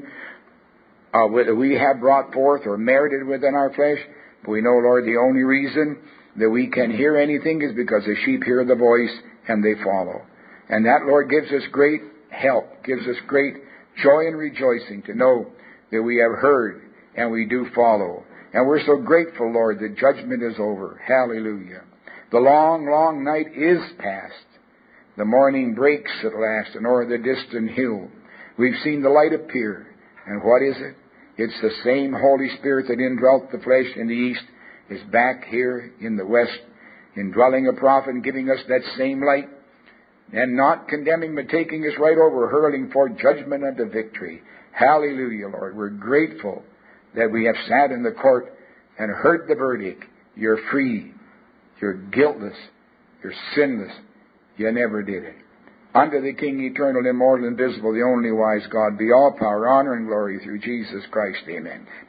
we have brought forth or merited within our flesh. But we know, Lord, the only reason that we can hear anything is because the sheep hear the voice and they follow. And that, Lord, gives us great help, gives us great joy and rejoicing to know that we have heard and we do follow. And we're so grateful, Lord, that judgment is over. Hallelujah. The long, long night is past. The morning breaks at last, and o'er the distant hill we've seen the light appear. And what is it? It's the same Holy Spirit that indwelt the flesh in the east is back here in the west, indwelling a prophet and giving us that same light, and not condemning but taking us right over, hurling forth judgment unto victory. Hallelujah, Lord. We're grateful that we have sat in the court and heard the verdict. You're free. You're guiltless. You're sinless. You never did it. Unto the King, eternal, immortal, invisible, the only wise God, be all power, honor, and glory through Jesus Christ. Amen.